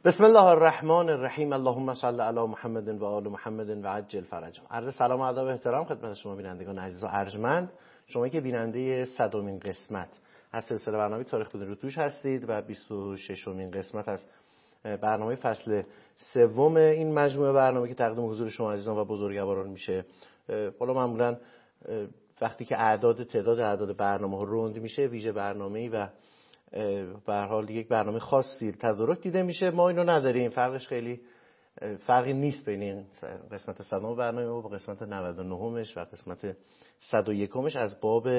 بسم الله الرحمن الرحیم. اللهم صل علی محمد و آل محمد و عجل فرجهم. عرض سلام و ادب و احترام خدمت شما بینندگان عزیز و ارجمند. شما که بیننده 100مین قسمت از سلسله برنامه تاریخ بدون روتوش هستید و 26مین قسمت از برنامه فصل سوم این مجموعه برنامه که تقدیم حضور شما عزیزان و بزرگواران میشه. حالا معمولا وقتی که تعداد اعداد برنامه‌ها روند میشه، ویژه برنامه‌ای و به هر حال یک برنامه خاصی تدارک دیده میشه. ما اینو نداریم. خیلی فرقی نیست بین این قسمت 100 برنامه و قسمت 99مش و قسمت 101مش از باب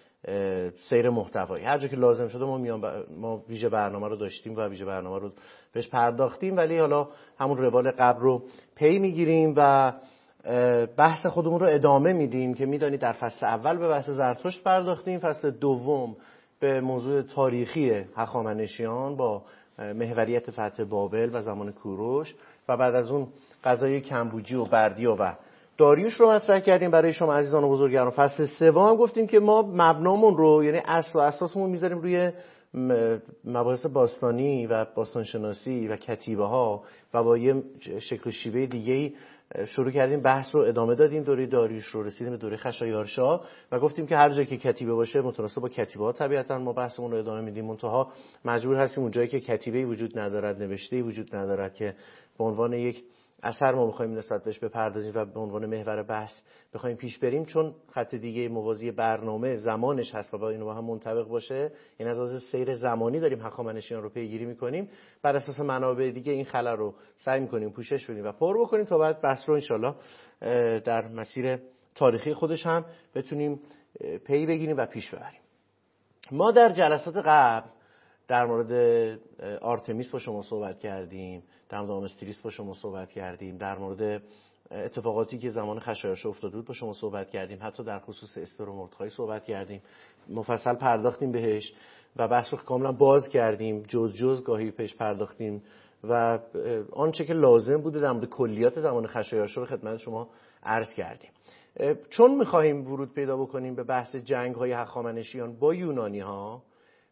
سیر محتوایی. هر جا که لازم شده ما ویژه برنامه رو داشتیم و ویژه برنامه رو بهش پرداختیم، ولی حالا همون روال قبل رو پی میگیریم و بحث خودمون رو ادامه میدیم که میدونید در فصل اول به بحث زرتشت پرداختیم، فصل دوم به موضوع تاریخی هخامنشیان با محوریت فتح بابل و زمان کوروش و بعد از اون قضای کمبوجی و بردیا و داریوش رو مطرح کردیم برای شما عزیزان و بزرگواران. فصل سوم هم گفتیم که ما مبنامون رو، یعنی اصل و اساسمون میذاریم روی مباحث باستانی و باستانشناسی و کتیبه ها و با یه شکل و شیوه دیگه‌ای شروع کردیم بحث رو ادامه دادیم. دوره داریوش رو رسیدیم به دوره خشایارشا و گفتیم که هر جایی که کتیبه باشه متناسب با کتیبه ها طبیعتاً ما بحثمون رو ادامه میدیم. منتها مجبور هستیم اون جایی که کتیبه‌ای وجود ندارد، نوشته‌ای وجود ندارد که به عنوان یک اثر ما بخوایم نسبت بهش بپردازیم و به عنوان محور بحث بخوایم پیش بریم، چون خط دیگه موازی برنامه زمانش هست و با اینو با هم منطبق باشه، این از لحاظ سیر زمانی داریم هخامنشیان رو پیگیری می‌کنیم، بر اساس منابع دیگه این خلل رو سعی می‌کنیم پوشش بدیم و پر بکنیم تا بعد بحث رو انشالله در مسیر تاریخی خودش هم بتونیم پی بگیریم و پیش ببریم. ما در جلسات قبل در مورد آرتمیس با شما صحبت کردیم، در مورد آمستریس با شما صحبت کردیم، در مورد اتفاقاتی که زمان خشایارشا افتاده بود با شما صحبت کردیم، حتی در خصوص استر و مردخای صحبت کردیم، مفصل پرداختیم بهش و بحث رو کاملا باز کردیم، جز گاهی پیش پرداختیم و آنچه که لازم بوده در مورد کلیات زمان خشایارشا رو خدمت شما عرض کردیم. چون می‌خواهیم ورود پیدا بکنیم به بحث جنگ‌های هخامنشیان با یونانی‌ها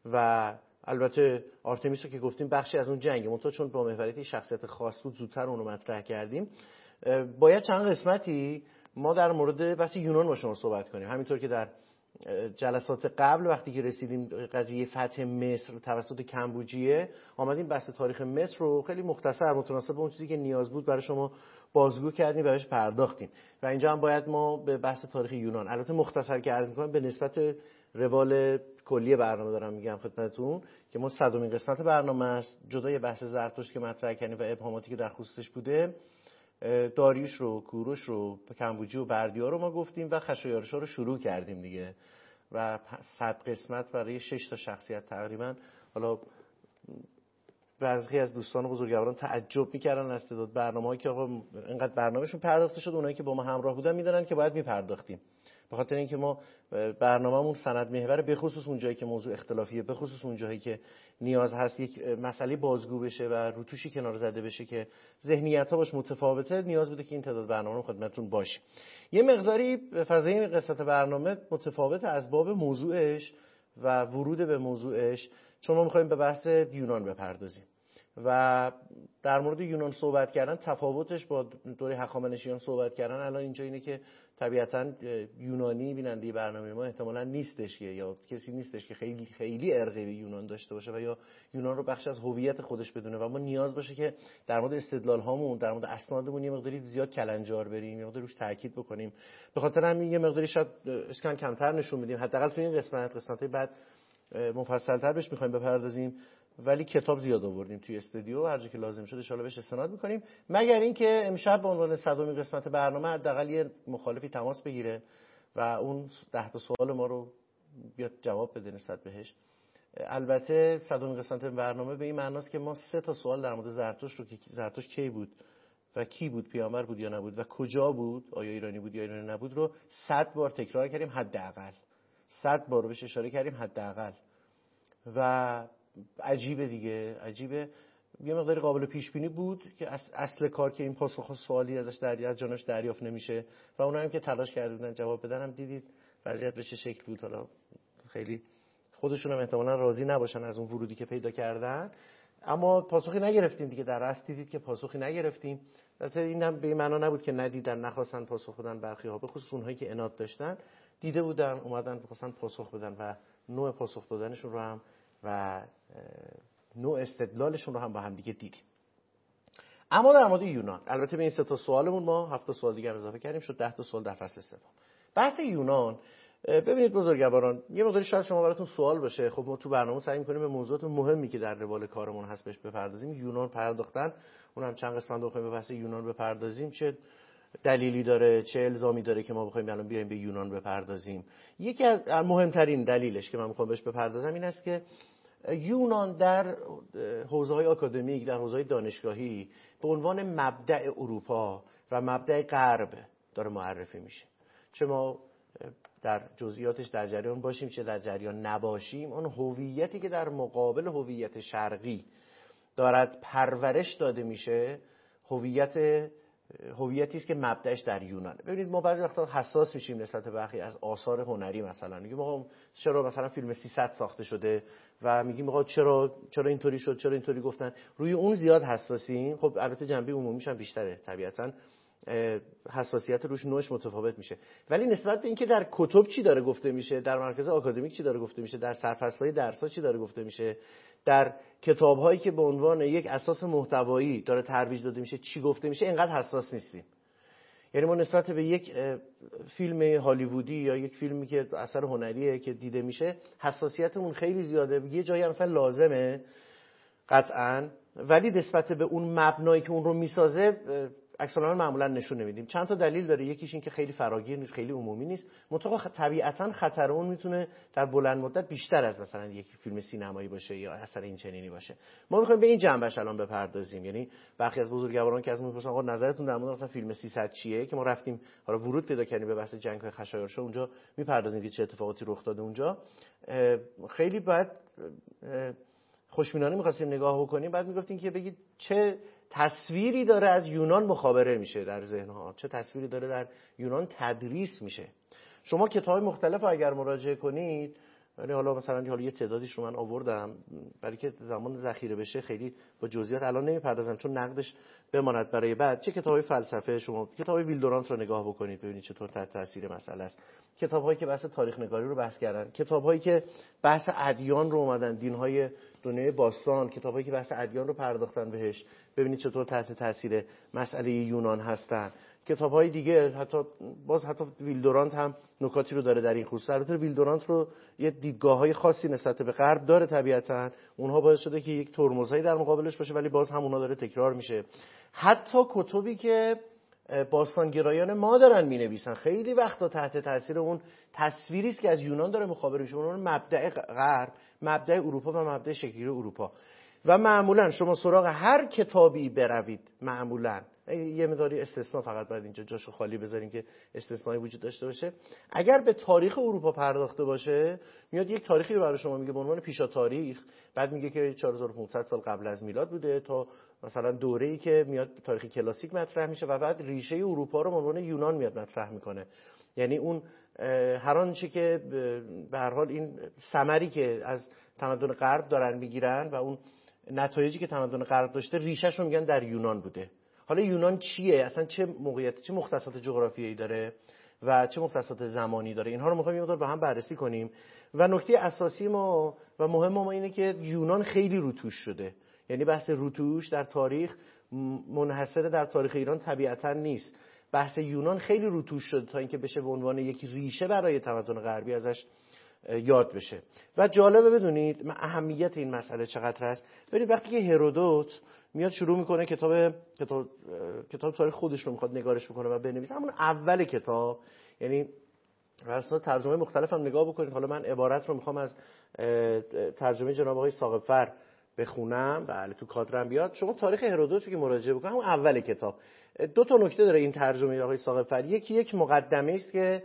و البته آرتمیس رو که گفتیم بخشی از اون جنگه، منتها چون با محوریت شخصیت خاص بود زودتر اون رو مطرح کردیم، باید چند قسمتی ما در مورد بحث یونان با شما صحبت کنیم. همینطور که در جلسات قبل وقتی که رسیدیم قضیه فتح مصر توسط کمبوجیه، آمدیم بحث تاریخ مصر رو خیلی مختصر متناسب با اون چیزی که نیاز بود برای شما بازگو کردیم و بهش پرداختیم و اینجا هم باید ما به بحث تاریخ یونان، البته مختصر که عرض می‌کنم به نسبت روال کلی برنامه دارم میگم خدمتتون که ما 100مین قسمت برنامه است، جدای بحث زرتشت که مطرح کردیم و ابهاماتی که در خصوصش بوده، داریوش رو، کوروش رو، کمبوجی و بردیا رو ما گفتیم و خشایارشا رو شروع کردیم دیگه و 100 قسمت برای 6 تا شخصیت تقریبا. حالا بعضی از دوستان و بزرگواران تعجب می‌کردن از تعداد برنامه‌هایی که آقا اینقدر برنامه‌شون پرداخته شد، اونایی که با ما همراه بودن می‌دونن که باید می‌پرداختیم، به خاطر اینکه ما برنامه‌مون سند محور به خصوص اون جایی که موضوع اختلافیه، به خصوص اون جایی که نیاز هست یک مسئله بازگو بشه و روتوشی کنار زده بشه که ذهنیت‌ها باش متفاوته، نیاز بوده که این تعداد برنامه رو خدمتتون باشه. یه مقداری فضای قسمت برنامه متفاوت از باب موضوعش و ورود به موضوعش، چون ما می‌خوایم به بحث یونان بپردازیم و در مورد یونان صحبت کردن تفاوتش با دوره هخامنشیان صحبت کردن الان اینجا اینه که طبیعتاً یونانی بیننده برنامه ما احتمالاً نیستش یا کسی نیستش که خیلی علاقه به یونان داشته باشه و یا یونان رو بخش از هویت خودش بدونه و ما نیاز باشه که در مورد استدلال هامون، در مورد اسنادمون یه مقداری زیاد کلنجار بریم، یه مقداری روش تاکید بکنیم. به خاطر همین یه مقداری شاید اسکان کمتر نشون میدیم، حداقل تو این قسمت‌های بعد مفصل‌تر بهش می‌خوایم بپردازیم، ولی کتاب زیاد آوردیم توی استودیو، هر جا که لازم شد ان شاءالله بهش استناد می‌کنیم، مگر اینکه امشب به عنوان 100مین قسمت برنامه حداقل یه مخالفی تماس بگیره و اون 10 تا سوال ما رو بیاد جواب بده نسبت بهش. البته 100مین قسمت برنامه به این معناست که ما 3 تا سوال در مورد زرتشت رو که زرتشت کی بود و کی بود، پیامبر بود یا نبود و کجا بود، آیا ایرانی بود یا ایرانی نبود رو 100 بار تکرار کردیم حداقل، 100 بار بهش اشاره کردیم حداقل و عجیبه دیگه، عجیبه. یه مقداری قابل پیش بینی بود که اصل کار که این پاسخ سوالی ازش از جانش دریافت نمیشه و اونایی هم که تلاش کردن جواب بدن هم دیدید وضعیت به چه شکل بود. حالا خیلی خودشون هم احتمالاً راضی نباشن از اون ورودی که پیدا کردن، اما پاسخی نگرفتیم دیگه. در اصل دیدید که پاسخی نگرفتیم. البته این هم به این معنا نبود که ندیدن، نخواستن پاسخ بدن. برخی ها به خصوص اونهایی که عناد داشتن دیده بودن، اومدن خواستن پاسخ بدن و نوع پاسخ دادنشون رو هم و نوع استدلالشون رو هم با هم دیگه دیدیم. اما در مورد یونان، البته به این 3 تا سوالمون ما 7 سوال دیگه اضافه کردیم، شد 10 تا سوال در فصل سوم. بحث یونان، ببینید بزرگواران، یه موضوعی شاید شما براتون سوال باشه. خب ما تو برنامه سعی می‌کنیم به موضوعات مهمی که در روال کارمون هست بهش بپردازیم. یونان پرداختن، اونم چند قسمت بخوایم به بحث یونان بپردازیم، چه دلیلی داره، چه الزامی داره که ما بخوایم الان بیایم به یونان بپردازیم. یکی از مهمترین دلیلش که من می‌خوام بهش بپردازم این است که یونان در حوزه‌های آکادمیک، در حوزه‌های دانشگاهی به عنوان مبدأ اروپا و مبدأ غرب داره معرفی میشه. چه ما در جزئیاتش در جریان باشیم چه در جریان نباشیم، اون هویتی که در مقابل هویت شرقی دارد پرورش داده میشه، هویتی است که مبدأش در یونانه. ببینید ما بعضی وقتا حساس میشیم نسبت به برخی از آثار هنری، مثلا میگیم آقا چرا مثلا فیلم 300 ساخته شده و میگیم آقا چرا اینطوری شد، چرا اینطوری گفتن، روی اون زیاد حساسیم. خب البته جنبه عمومیش هم بیشتره طبیعتاً، حساسیت روش نوعش متفاوت میشه، ولی نسبت به اینکه در کتب چی داره گفته میشه، در مرکز آکادمیک چی داره گفته میشه، در سرفصل‌های درس‌ها چی داره گفته میشه، در کتاب‌هایی که به عنوان یک اساس محتوایی داره ترویج داده میشه چی گفته میشه، اینقدر حساس نیستیم. یعنی ما نسبت به یک فیلم هالیوودی یا یک فیلمی که اثر هنریه که دیده میشه حساسیتمون خیلی زیاده. یه جایی مثلا لازمه قطعاً، ولی نسبت به اون مبنایی که اون رو میسازه عکس‌العمل معمولا نشون نمیدیم. چند تا دلیل داره. یکیش این که خیلی فراگیر نیست، خیلی عمومی نیست. منتها طبیعتاً خطر اون میتونه در بلند مدت بیشتر از مثلا یک فیلم سینمایی باشه یا اثر این چنینی باشه. ما می‌خوایم به این جنبش الان بپردازیم. یعنی برخی از بزرگواران که از ما می‌پرسن آقا نظرتون در مورد مثلا فیلم 300 چیه، که ما رفتیم حالا ورود پیدا کردیم به بحث جنگ‌های خشایارشا، اونجا می‌پردازیم که چه اتفاقاتی رخ داده اونجا. خیلی بعد خوشبینانه می‌خواستیم نگاه بکنیم، بعد می‌گفتیم که بگید چه تصویری داره از یونان مخابره میشه در ذهن‌ها، چه تصویری داره در یونان تدریس میشه. شما کتاب‌های مختلف اگر مراجعه کنید، یعنی حالا مثلا یه تعدادیش رو من آوردم برای که زمان ذخیره بشه، خیلی با جزئیات الان نمیپردازم چون نقدش بماند برای بعد. چه کتاب‌های فلسفه، شما کتاب‌های ویلدورانت رو نگاه بکنید ببینید چطور تحت تاثیر مسئله است. کتاب‌هایی که بحث تاریخ نگاری رو بحث کردن، کتاب‌هایی که بحث ادیان رو اومدن، دین‌های دنیای باستان، کتاب‌هایی که بحث ادیان رو پرداختن بهش، ببینید چطور تحت تاثیر مسئله یونان هستن. کتاب‌های دیگه حتی ویلدورانت هم نکاتی رو داره در این خصوص. البته ویلدورانت رو یه دیدگاه‌های خاصی نسبت به غرب داره طبیعتاً، اونها باعث شده که یک ترمزایی در مقابلش باشه، ولی باز هم اونها داره تکرار میشه. حتی کتبی که باستانگرایان ما دارن می‌نویسن خیلی وقتا تحت تاثیر اون تصویری است که از یونان داره مخابره میشه، اون مبدأ غرب، مبدأ اروپا و مبدأ شکلی اروپا. و معمولا شما سراغ هر کتابی بروید، معمولا یه مقداری استثناء فقط باید اینجا جاشو خالی بذاریم که استثنایی وجود داشته باشه، اگر به تاریخ اروپا پرداخته باشه میاد یک تاریخی رو برای شما میگه به عنوان پیشا تاریخ، بعد میگه که 4500 سال قبل از میلاد بوده تا مثلا دوره‌ای که میاد تاریخ کلاسیک مطرح میشه و بعد ریشه اروپا رو به عنوان یونان میاد مطرح میکنه. یعنی اون هر آنچه که به هر حال این ثمری که از تمدن غرب دارن میگیرن و اون نتایجی که تمدن غرب داشته ریشه‌شو میگن در یونان بوده. حالا یونان چیه؟ اصلا چه موقعیت، چه مختصات جغرافیایی داره و چه مختصات زمانی داره؟ اینها رو می‌خوایم یه مقدار با هم بررسی کنیم. و نکته اساسی ما و مهم ما اینه که یونان خیلی روتوش شده. یعنی بحث روتوش در تاریخ منحصر در تاریخ ایران طبیعتاً نیست. بحث یونان خیلی روتوش شده تا اینکه بشه به عنوان یک ریشه برای تمدن غربی ازش یاد بشه. و جالبه بدونید اهمیت این مسئله چقدر هست. ببینید وقتی که هرودوت میاد شروع میکنه کتاب تاریخ خودش رو میخواد نگارش بکنه و بنویسه، همون اول کتاب، یعنی واسه ترجمه مختلف هم نگاه بکنید. حالا من عبارت رو میخوام از ترجمه جناب آقای ثاقب‌فر بخونم، بله تو کادرم بیاد. شما تاریخ هرودوت رو که مراجعه بکنید همون اول کتاب، دو تا نکته داره این ترجمه آقای ثاقب‌فر. یک مقدمه است که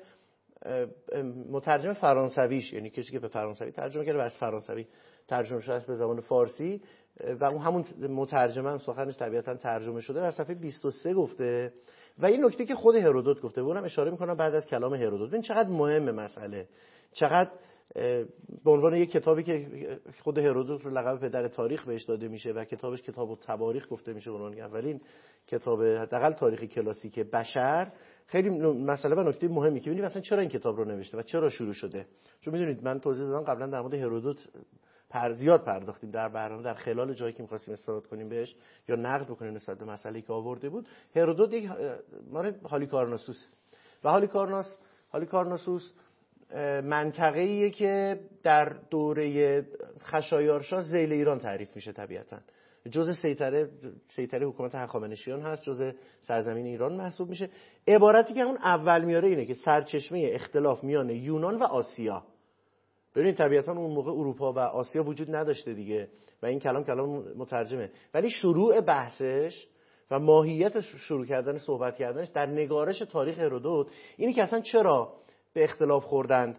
مترجم فرانسویش، یعنی کسی که به فرانسوی ترجمه کرده و از فرانسوی ترجمه شده است به زبان فارسی، و اون همون مترجم هم سخنش طبیعتاً ترجمه شده، در صفحه 23 گفته و این نکته که خود هرودوت گفته، اونم اشاره میکنم بعد از کلام هرودوت. ببین چقدر مهمه مسئله، چقدر به عنوان یک کتابی که خود هرودوت رو لقب پدر تاریخ بهش داده میشه و کتابش کتاب التواریخ گفته میشه، عنوان اولین کتاب حداقل تاریخی کلاسیک بشر. خیلی مسئله و نکته مهمی که ببینید مثلا چرا این کتاب رو نوشته و چرا شروع شده. چون میدونید من توضیح دادم قبلا در مورد هرودوت زیاد پرداختیم در برنامه، در خلال جایی که می‌خواستیم استناد کنیم بهش یا نقد بکنیم نسبت به مسئله‌ای که آورده بود. هرودوت یک مال هالیکارناسوس و هالیکارناسوس منطقه‌ایه که در دوره خشایارشا ذیل ایران تعریف میشه، طبیعتاً جزء سیطره حکومت هخامنشیان هست، جزء سرزمین ایران محسوب میشه. عبارتی که اون اول میاره اینه که سرچشمه اختلاف میان یونان و آسیا. ببینید طبیعتاً اون موقع اروپا و آسیا وجود نداشته دیگه و این کلام مترجمه، ولی شروع بحثش و ماهیت شروع کردن صحبت کردنش در نگارش تاریخ هرودوت اینی که اصلا چرا به اختلاف خوردند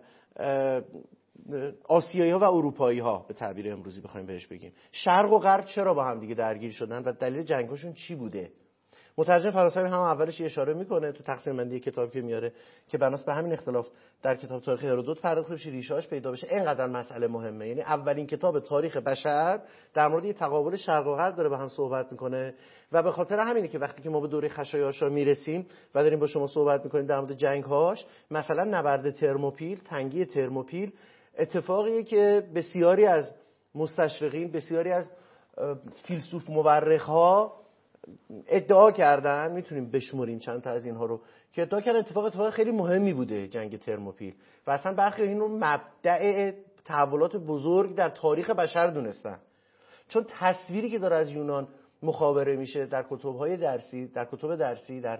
آسیایی‌ها و اروپایی‌ها، به تعبیر امروزی بخوایم بهش بگیم شرق و غرب چرا با هم دیگه درگیر شدن و دلیل جنگاشون چی بوده. مترجم فرانسوی هم اولش اشاره میکنه تو تقسیم بندی کتاب که میاره که بناس به همین اختلاف در کتاب تاریخ هرودوت پرداخته بشه، ریشه‌اش پیدا بشه. اینقدر مسئله مهمه، یعنی اولین کتاب تاریخ بشر در مورد تقابل شرق و غرب داره با هم صحبت میکنه و به خاطر همینه که وقتی که ما به دوره خشایارشا میرسیم و داریم با شما صحبت میکنیم در مورد جنگ‌هاش، مثلا نبرد ترموپیل، تنگی ترموپیل، اتفاقیه که بسیاری از مستشرقین، بسیاری از فیلسوف مورخ‌ها ادعا کردن، میتونیم بشمریم چند تا از اینها رو که ادعا کردن اتفاق خیلی مهمی بوده جنگ ترموپیل و اصلا برخی این رو مبدأ تحولات بزرگ در تاریخ بشر دونستن. چون تصویری که داره از یونان مخابره میشه در کتب درسی، در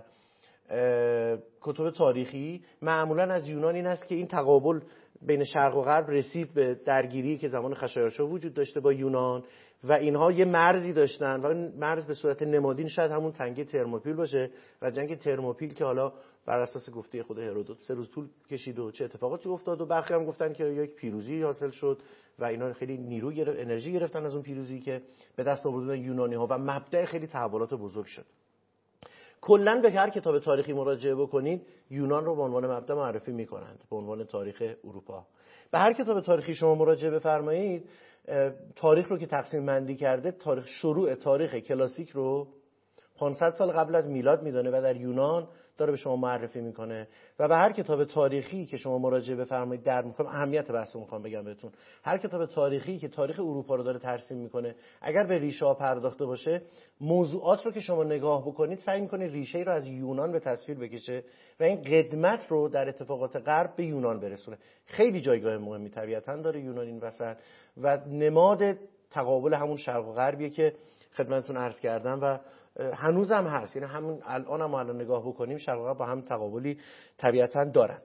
کتب تاریخی، معمولا از یونان این است که این تقابل بین شرق و غرب رسید به درگیری که زمان خشایارشا وجود داشته با یونان و اینها یه مرزی داشتن و این مرز به صورت نمادین شاید همون تنگه ترموپیل باشه و جنگ ترموپیل که حالا بر اساس گفته خود هرودوت 3 روز طول کشید و چه اتفاقاتی افتاد و برخی هم گفتن که یک پیروزی حاصل شد و اینا خیلی انرژی گرفتن از اون پیروزی که به دست آوردن یونانی‌ها و مبدأ خیلی تحولات بزرگ شد. کلاً به هر کتاب تاریخی مراجعه بکنید یونان رو به عنوان مبدأ معرفی می‌کنند، به عنوان تاریخ اروپا. به هر کتاب تاریخی شما مراجعه بفرمایید، تاریخ رو که تقسیم بندی کرده، شروع تاریخ کلاسیک رو 500 سال قبل از میلاد میدونه و در یونان داره به شما معرفی میکنه. و به هر کتاب تاریخی که شما مراجعه بفرمایید، اهمیت بحث رو میخوام بگم بهتون، هر کتاب تاریخی که تاریخ اروپا رو داره ترسیم میکنه، اگر به ریشه ها پرداخته باشه، موضوعات رو که شما نگاه بکنید سعی میکنه ریشه ای رو از یونان به تصویر بکشه و این قدمت رو در اتفاقات غرب به یونان برسونه. خیلی جایگاه مهمی طبیعتاً داره یونان این وسط و نماد تقابل همون شرق و غربیه که خدمتتون عرض کردم و هنوز هم هست. یعنی همون الان هم الان نگاه بکنیم شرق و غرب با هم تقابلی طبیعتاً دارن.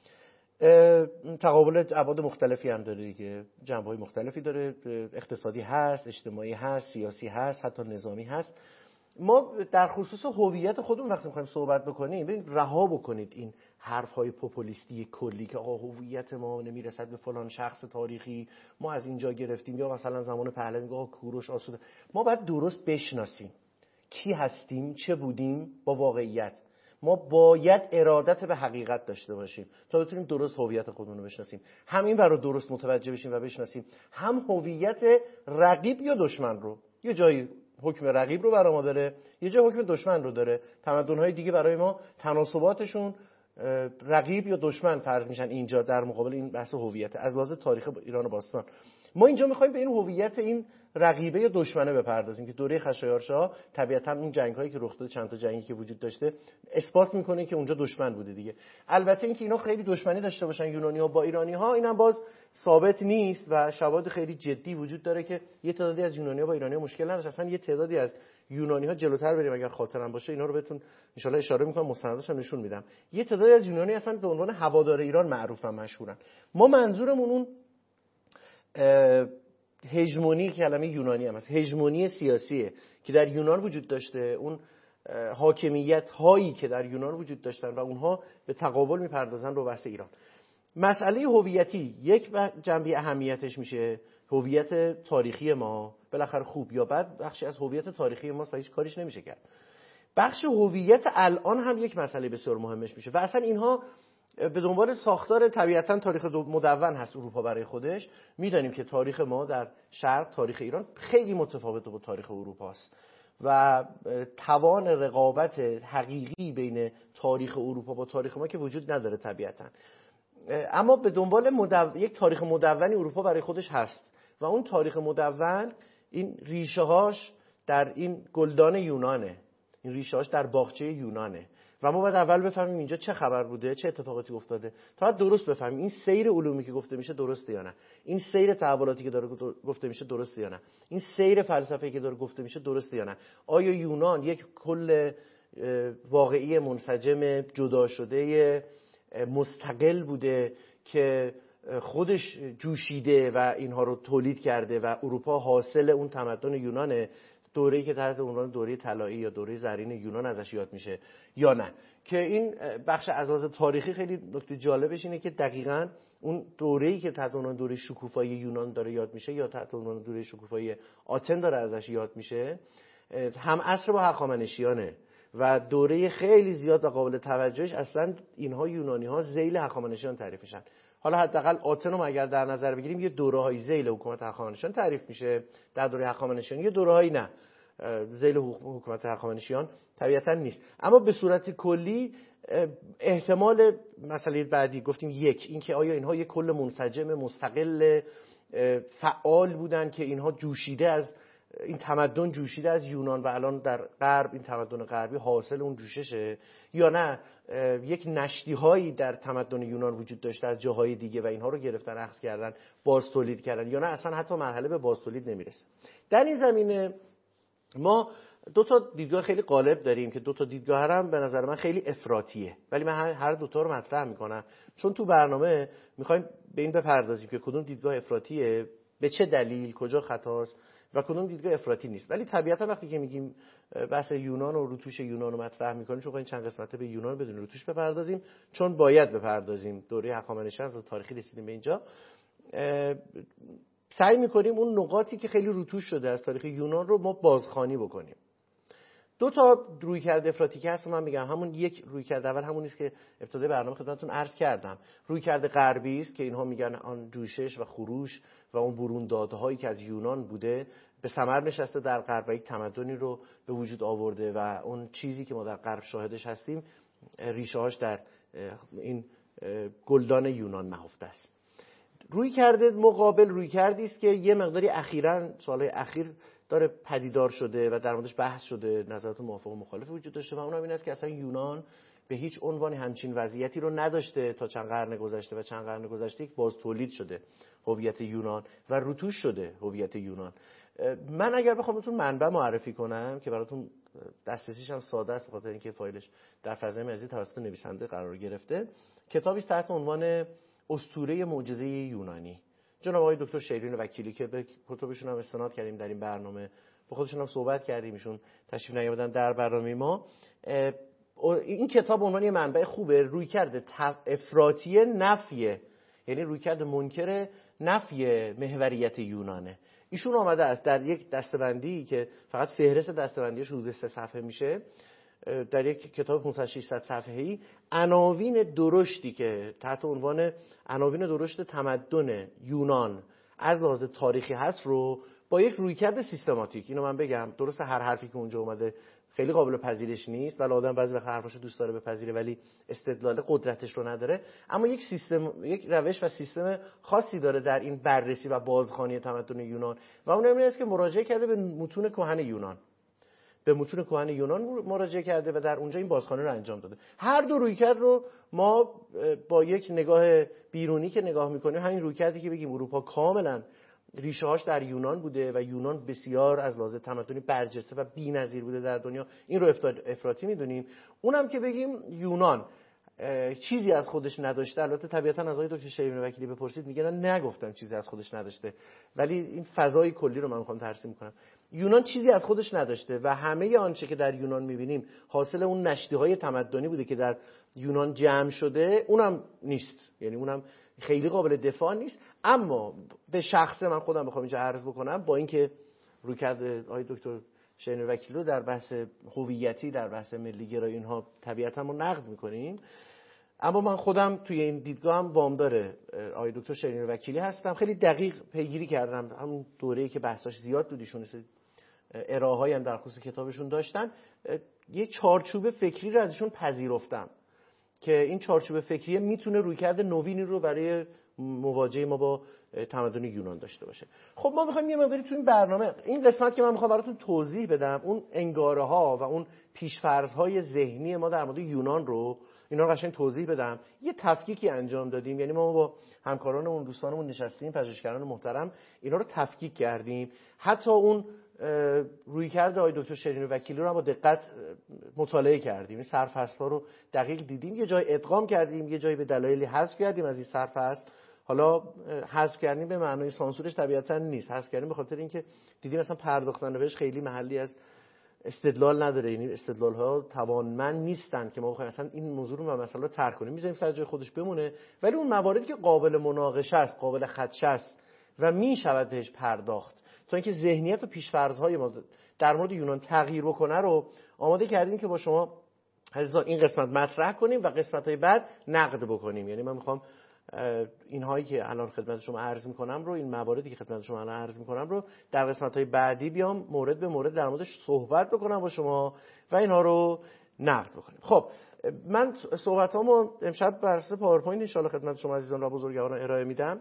تقابل ابعاد مختلفی هم داره دیگه، جنبه‌های مختلفی داره، اقتصادی هست، اجتماعی هست، سیاسی هست، حتی نظامی هست. ما در خصوص هویت خودمون وقتی می‌خوایم صحبت بکنیم، ببین رها بکنید این حرف‌های پوپولیستی کلی که آقا هویت ما نمیرسد به فلان شخص تاریخی، ما از اینجا گرفتیم، یا مثلا زمان پهلوی میگه کوروش آسوده. ما باید درست بشناسیم کی هستیم، چه بودیم با واقعیت. ما باید ارادت به حقیقت داشته باشیم تا بتونیم درست هویت خودمون رو بشناسیم. هم این رو درست متوجه بشیم و بشناسیم، هم هویت رقیب یا دشمن رو. یه جایی حکم رقیب رو برای ما داره، یه جای حکم دشمن رو داره. تمدن‌های دیگه برای ما تناسباتشون رقیب یا دشمن فرض میشن اینجا در مقابل این بحث هویت از لحاظ تاریخ ایران باستان. ما اینجا می‌خوایم به این هویت این رقیبه یا دشمنه بپردازیم که دوره خشایارشا طبیعتاً اون جنگ‌هایی که رخ داد، چند تا جنگی که وجود داشته، اثبات می‌کنه که اونجا دشمن بوده دیگه. البته اینکه اینا خیلی دشمنی داشته باشن یونانی‌ها با ایرانی‌ها، اینم باز ثابت نیست و شواهد خیلی جدی وجود داره که یه تعدادی از یونانی‌ها با ایرانی‌ها مشکل نداشتن. اصلا یه تعدادی از یونانی‌ها جلوتر بریم اگر خاطرم باشه اینا رو بهتون ان شاءالله اشاره می‌کنم، مستنداش هم نشون میدم. یه تعدادی از یونانی اصلا به عنوان هوادار ایران معروفن، مشهورن. ما منظورمون اون هژمونی، کلمه یونانی هم هست، هژمونی سیاسیه که در یونان وجود داشته، اون حاکمیت هایی که در یونان وجود داشتن و اونها به تقابل میپردازن رو بحث ایران. مسئله هویتی یک جنبه اهمیتش میشه هویت تاریخی ما، بالاخره خوب یا بد بخشی از هویت تاریخی ماست و هیچ کاریش نمیشه کرد. بخش هویت الان هم یک مسئله بسیار مهمش میشه و اصلا اینها به دنبال ساختار طبیعتاً تاریخ مدون هست اروپا برای خودش. میدانیم که تاریخ ما در شرق، تاریخ ایران خیلی متفاوت با تاریخ اروپا است و توان رقابت حقیقی بین تاریخ اروپا با تاریخ ما که وجود نداره طبیعتاً. اما به دنبال یک تاریخ مدونی اروپا برای خودش هست و اون تاریخ مدون این ریشه هاش در این گلدان یونانه، این ریشه هاش در باغچه یونانه و ما باید اول بفهمیم اینجا چه خبر بوده، چه اتفاقاتی افتاده تا درست بفهمیم این سیر علومی که گفته میشه درسته یا نه، این سیر تحولاتی که داره گفته میشه درسته یا نه، این سیر فلسفه‌ای که داره گفته میشه درسته یا نه. آیا یونان یک کل واقعی منسجم جدا شده مستقل بوده که خودش جوشیده و اینها رو تولید کرده و اروپا حاصل اون تمدن یونانه، دوره‌ای که تحت عنوان دوره طلایی یا دوره زرین یونان ازش یاد میشه یا نه؟ که این بخش از لحاظ تاریخی خیلی نکته جالبش اینه که دقیقاً اون دوره‌ای که تحت عنوان دوره شکوفایی یونان داره یاد میشه یا تحت عنوان دوره شکوفایی آتن داره ازش یاد میشه هم عصر با هخامنشیانه و دوره خیلی زیاد و قابل توجهش اصلا اینها یونانی‌ها ذیل هخامنشیان تعریف میشن. حالا حداقل آتن رو اگر در نظر بگیریم یه دوره‌های ذیل حکومت هخامنشیان تعریف میشه در دوره هخامنشیان، یه دوره‌هایی نه ذیل حکومت هخامنشیان طبیعتاً نیست. اما به صورت کلی احتمال مسئله بعدی گفتیم اینکه آیا اینها یک کل منسجم مستقل فعال بودن که اینها جوشیده از این تمدن جوشیده از یونان و الان در غرب این تمدن غربی حاصل اون جوششه، یا نه یک نشتی هایی در تمدن یونان وجود داشته از جاهای دیگه و اینها رو گرفتن اخذ کردن باز تولید کردن، یا نه اصلا حتی مرحله به باز تولید نمیرسه. در این زمینه ما دو تا دیدگاه خیلی غالب داریم که دو تا دیدگاه هم به نظر من خیلی افراطیه، ولی من هر دو تا رو مطرح میکنم چون تو برنامه میخوایم به این بپردازیم که کدوم دیدگاه افراطیه، به چه دلیل، کجا خطاست و کدوم دیدگاه افراطی نیست. ولی طبیعتا وقتی که میگیم بحث یونان و روتوش یونان رو مطرح میکنیم چون این چند قسمته به یونان بدون روتوش بپردازیم، چون باید بپردازیم، دوره هخامنشیان از تاریخی رسیدیم به اینجا، سعی میکنیم اون نقاطی که خیلی روتوش شده از تاریخ یونان رو ما بازخوانی بکنیم. دو تا رویکرد افراطی که هست من میگم، همون یک رویکرد اول همون است که ابتدای برنامه خدمتتون عرض کردم، رویکرد غربی است که اینها میگن آن جوشش و خروش و اون برون دادهایی که از یونان بوده به ثمر نشسته در غرب و یک تمدنی رو به وجود آورده و اون چیزی که ما در غرب شاهدش هستیم ریشه‌هاش در این گلدان یونان نهفته است. رویکرد مقابل رویکردی است که یه مقداری اخیراً سالهای اخیر داره پدیدار شده و در موردش بحث شده، نظرات موافق و مخالف وجود داشته و اونم این است که اصلا یونان به هیچ عنوان همچین وضعیتی رو نداشته تا چند قرن گذشته و چند قرن گذشته یک باز تولید شده هویت یونان و روتوش شده هویت یونان. من اگر بخوام بهتون منبع معرفی کنم که براتون دسترسیش هم ساده است، بخاطر اینکه فایلش در فضای مجازی توسط نویسنده قرار گرفته، کتابی تحت عنوان اسطوره معجزه یونانی، جناب آقای دکتر شیرین وکیلی که به کتابشون هم استناد کردیم در این برنامه، با خودشون هم صحبت کردیم، ایشون تشریف نیاوردن در برنامه ما. این کتاب عنوان یه منبع خوبه، رویکرد افراطی نفیه، یعنی رویکرد منکر نفی محوریت یونانه. ایشون آمده است در یک دسته‌بندی که فقط فهرست دسته‌بندیش حدود 3 صفحه میشه، در یک کتاب 500-600 صفحه‌ای، عناوین درشتی که تحت عنوان عناوین درشت تمدن یونان از لحاظ تاریخی هست رو با یک رویکرد سیستماتیک، اینو من بگم درست هر حرفی که اونجا اومده خیلی قابل پذیرش نیست، ولی آدم بعضی وقت حرفاشو دوست داره بپذیره ولی استدلال قدرتش رو نداره، اما یک سیستم، یک روش و سیستم خاصی داره در این بررسی و بازخوانی تمدن یونان و اون این است که مراجعه کرده به متون کهن یونان، به متون کهن یونان مراجعه کرده و در اونجا این بازخوانی رو انجام داده. هر دو رویکرد رو ما با یک نگاه بیرونی که نگاه میکنیم، همین رویکردی که بگیم اروپا کاملا ریشه‌هاش در یونان بوده و یونان بسیار از لحاظ تمدنی برجسته و بی‌نظیر بوده در دنیا، این رو افراطی میدونیم. اونم که بگیم یونان چیزی از خودش نداشته، البته طبیعتا از آقای دکتر شیرین وکیلی بپرسید میگن نگفتم چیزی از خودش نداشته، ولی این فضای کلی رو من میخوام ترسیم کنم. یونان چیزی از خودش نداشته و همه آنچه که در یونان میبینیم حاصل اون نشتی‌های تمدنی بوده که در یونان جمع شده، اونم نیست، یعنی اونم خیلی قابل دفاع نیست. اما به شخصه من خودم بخوام اینجا عرض بکنم، با اینکه رویکرد آقای دکتر شیرین وکیلی رو در بحث هویتی، در بحث ملی گرایی اینها طبیعتاً ما نقد میکنیم، اما من خودم توی این دیدگاه هم وامدار آقای دکتر شیرین وکیلی هستم. خیلی دقیق پیگیری کردم همون دوره‌ای که بحثاش زیاد بود، ایشون ارائه‌هایی هم در خصوص کتابشون داشتن، یه چارچوب فکری رو ازشون پذیرفتم که این چارچوب فکری میتونه رویکرد نوینی رو برای مواجهه ما با تمدن یونان داشته باشه. خب ما می‌خوایم یه مقداری تو این برنامه، این قسمت که من می‌خوام براتون توضیح بدم، اون انگاره‌ها و اون پیش‌فرض‌های ذهنی ما در مورد یونان رو اینا رو قشنگ توضیح بدم. یه تفکیکی انجام دادیم، یعنی ما با همکارانمون، دوستانمون نشستیم، پژوهشگران محترم، اینا رو تفکیک کردیم. حتی اون رویکرد آقای دکتر شیرین وکیلی رو با دقت مطالعه کردیم. این سرفصل‌ها رو دقیق دیدیم، یه جای ادغام کردیم، یه جایی به دلایلی حذف کردیم از این سرفصل. حالا حذف کردیم به معنای سانسورش طبیعتاً نیست، حذف کردیم به خاطر اینکه دیدیم مثلا پرداختن بهش خیلی محلی از استدلال نداره، یعنی استدلال‌ها توانمند نیستن که ما بخوایم مثلا این موضوع رو و مسئله رو ترک کنیم، می‌ذاریم سر جای خودش بمونه. ولی اون مواردی که قابل مناقشه است، قابل خدشه است و می‌شود بهش پرداخت تا اینکه ذهنیت و پیش‌فرض‌های ما در مورد یونان تغییر بکنه رو آماده کردیم که با شما عزیزان این قسمت مطرح کنیم و قسمت‌های بعد نقد بکنیم. یعنی من می‌خوام اینهایی که الان خدمت شما عرض می‌کنم رو، این مواردی که خدمت شما الان عرض می‌کنم رو در قسمت‌های بعدی بیام مورد به مورد در موردش صحبت بکنم با شما و اینها رو نقد بکنیم. خب من صحبتامو امشب بر اساس پاورپوینت ان شاءالله خدمت شما عزیزان و بزرگواران ارائه میدم.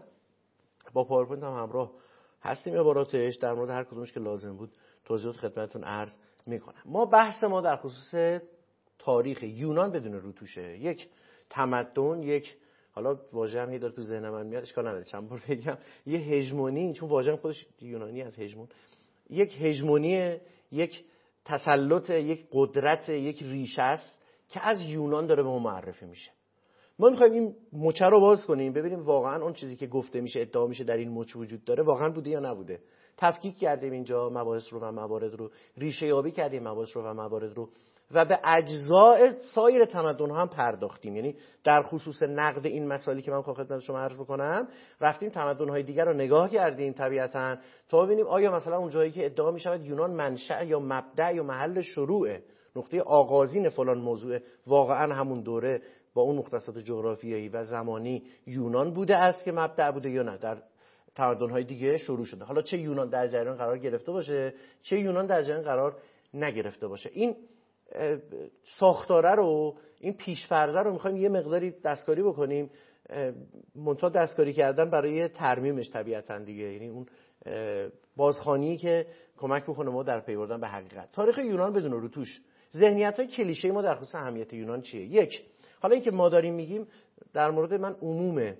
با پاورپوینت هم همراه هستیم، عباراتش در مورد هر کدومش که لازم بود توضیحات خدمتتون عرض می‌کنم. ما بحث ما در خصوص تاریخ یونان بدون روتوشه، یک تمدن، یک، حالا واژه هم داره تو ذهن من میاد، اشکال نداره چند بار بگم، یه هژمونی، چون واژه خودش یونانی از هژمون، یک هژمونی، یک تسلط، یک قدرت، یک ریشه است که از یونان داره به ما معرفی میشه. ما می‌خوایم این مچ رو باز کنیم، ببینیم واقعا اون چیزی که گفته میشه، ادعا میشه در این مچ وجود داره، واقعا بوده یا نبوده. تفکیک کردیم اینجا مباحث رو و موارد رو، ریشه یابی کردیم مباحث رو و موارد رو و به اجزاء سایر تمدن‌ها هم پرداختیم. یعنی در خصوص نقد این مسائلی که من خدمت شما عرض بکنم، رفتیم تمدن‌های دیگر رو نگاه کردیم طبیعتاً تا ببینیم آیا مثلا اون جایی که ادعا می‌شود یونان منشأ یا مبدأ یا محل شروع، نقطه آغازین فلان موضوع، واقعاً همون دوره با اون مختصات جغرافیایی و زمانی یونان بوده است که مبدأ بوده یا نه، در تمدن‌های دیگه شروع شده. حالا چه یونان در جریان قرار گرفته باشه، چه یونان در جریان قرار نگرفته باشه، این ساختاره رو، این پیش‌فرضه رو می‌خوایم یه مقداری دستکاری بکنیم. منتها دستکاری کردن برای ترمیمش طبیعتاً دیگه، یعنی اون بازخوانی که کمک بکنه ما در پی بردن به حقیقت. تاریخ یونان بدون روتوش. ذهنیت‌های کلیشه‌ای ما در خصوص اهمیت یونان چیه؟ یک، حالا اینکه ما داریم میگیم در مورد من عموم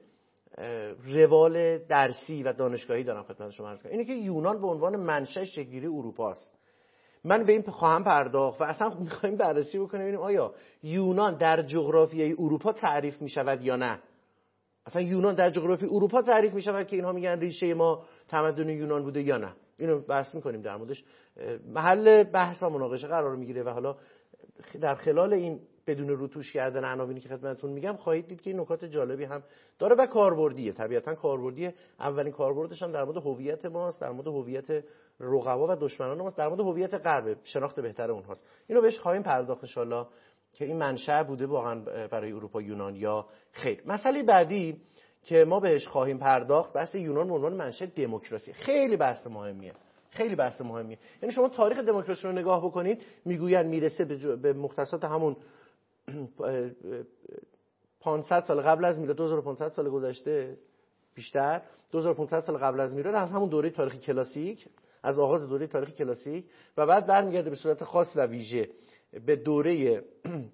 روال درسی و دانشگاهی دارم خدمت شما عرض کنم، اینه که یونان به عنوان منشأ شکل‌گیری اروپا است. من به این خواهم پرداخت و اصلا می‌خوایم بررسی بکنیم ببینیم آیا یونان در جغرافیای اروپا تعریف می‌شود یا نه. اصلا یونان در جغرافیای اروپا تعریف می‌شود که اینها میگن ریشه ما تمدن یونان بوده یا نه. اینو بحث می‌کنیم، در موردش محل بحث و مناقشه قرار می‌گیره و حالا در خلال این بدون روتوش کردن عناوینی که خدمتتون میگم خواهید دید که این نکات جالبی هم داره و کاربردیه. طبیعتاً کاربردیه. اولین کاربردش هم در مورد هویت ماست، در مورد هویت رقبا و دشمنان ماست، در مورد هویت غرب، شناخت بهتر اونهاست. اینو بهش خواهیم پرداخت ان شاءالله که این منشأ بوده واقعا برای اروپا یونان یا خیر. مسئله بعدی که ما بهش خواهیم پرداخت بحث یونان به عنوان منشأ دموکراسی. خیلی بحث مهمیه. خیلی بحث مهمیه. یعنی شما تاریخ دموکراسی رو نگاه بکنید، میگوین میرسه به مختصات همون 500 سال قبل از میلاد، 2500 سال گذشته بیشتر، 2500 سال قبل از میلاد، از همون دوره تاریخی کلاسیک، از آغاز دوره تاریخی کلاسیک و بعد برمیگرده به صورت خاص و ویژه به دوره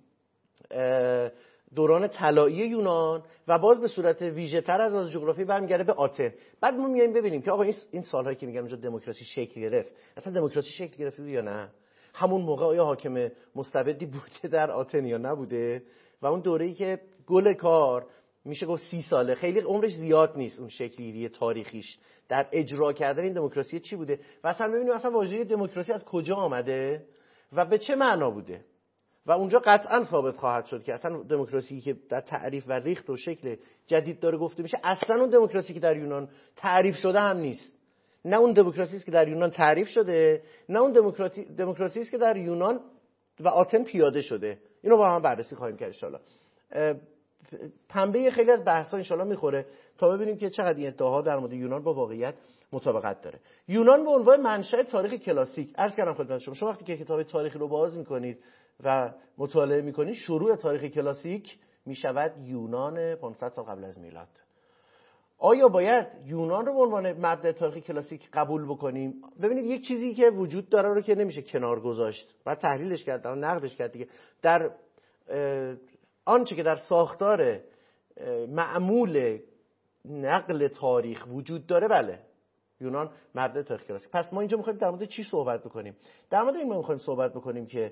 دوران طلایی یونان و باز به صورت ویژه تر از جغرافی برمیگرده به آتن. بعد ما میایم ببینیم که آقا این سالهایی که میگن اونجا دموکراسی شکل گرفت، اصلا دموکراسی شکل گرفت یا نه؟ همون موقع آیا حاکم مستبدی بوده در آتن یا نبوده؟ و اون دوره‌ای که گل کار میشه گفت 30 ساله، خیلی عمرش زیاد نیست، اون شکل‌گیری تاریخیش در اجرا کردن این دموکراسی چی بوده و اصلا ببینیم اصلا واژه دموکراسی از کجا آمده و به چه معنا بوده. و اونجا قطعا ثابت خواهد شد که اصلا دموکراسی که در تعریف و ریخت و شکل جدید داره گفته میشه، اصلا اون دموکراسی که در یونان تعریف شده هم نیست. نه اون دموکراسی است که در یونان تعریف شده، نه اون دموکراسی است که در یونان و آتن پیاده شده. اینو با هم بررسی خواهیم کرد ان شاءالله. پنبه خیلی از بحث‌ها ان شاءالله میخوره تا ببینیم که چقدر این ادعاها در مورد یونان با واقعیت مطابقت داره. یونان به عنوان منشأ تاریخ کلاسیک، عرض کردم خدمت شما وقتی که کتاب تاریخی رو باز می‌کنید و مطالعه می‌کنید، شروع تاریخ کلاسیک میشود یونان 500 سال قبل از میلاد. آیا باید یونان رو به عنوان مبدأ تاریخ کلاسیک قبول بکنیم؟ ببینید یک چیزی که وجود داره رو که نمیشه کنار گذاشت، بعد تحلیلش کرد، نقدش کرد دیگه. در آنچه که در ساختار معمول نقل تاریخ وجود داره، بله یونان مبدأ تاریخ کلاسیک. پس ما اینجا می‌خوایم در مورد چی صحبت بکنیم؟ در مورد این می‌خوایم صحبت بکنیم که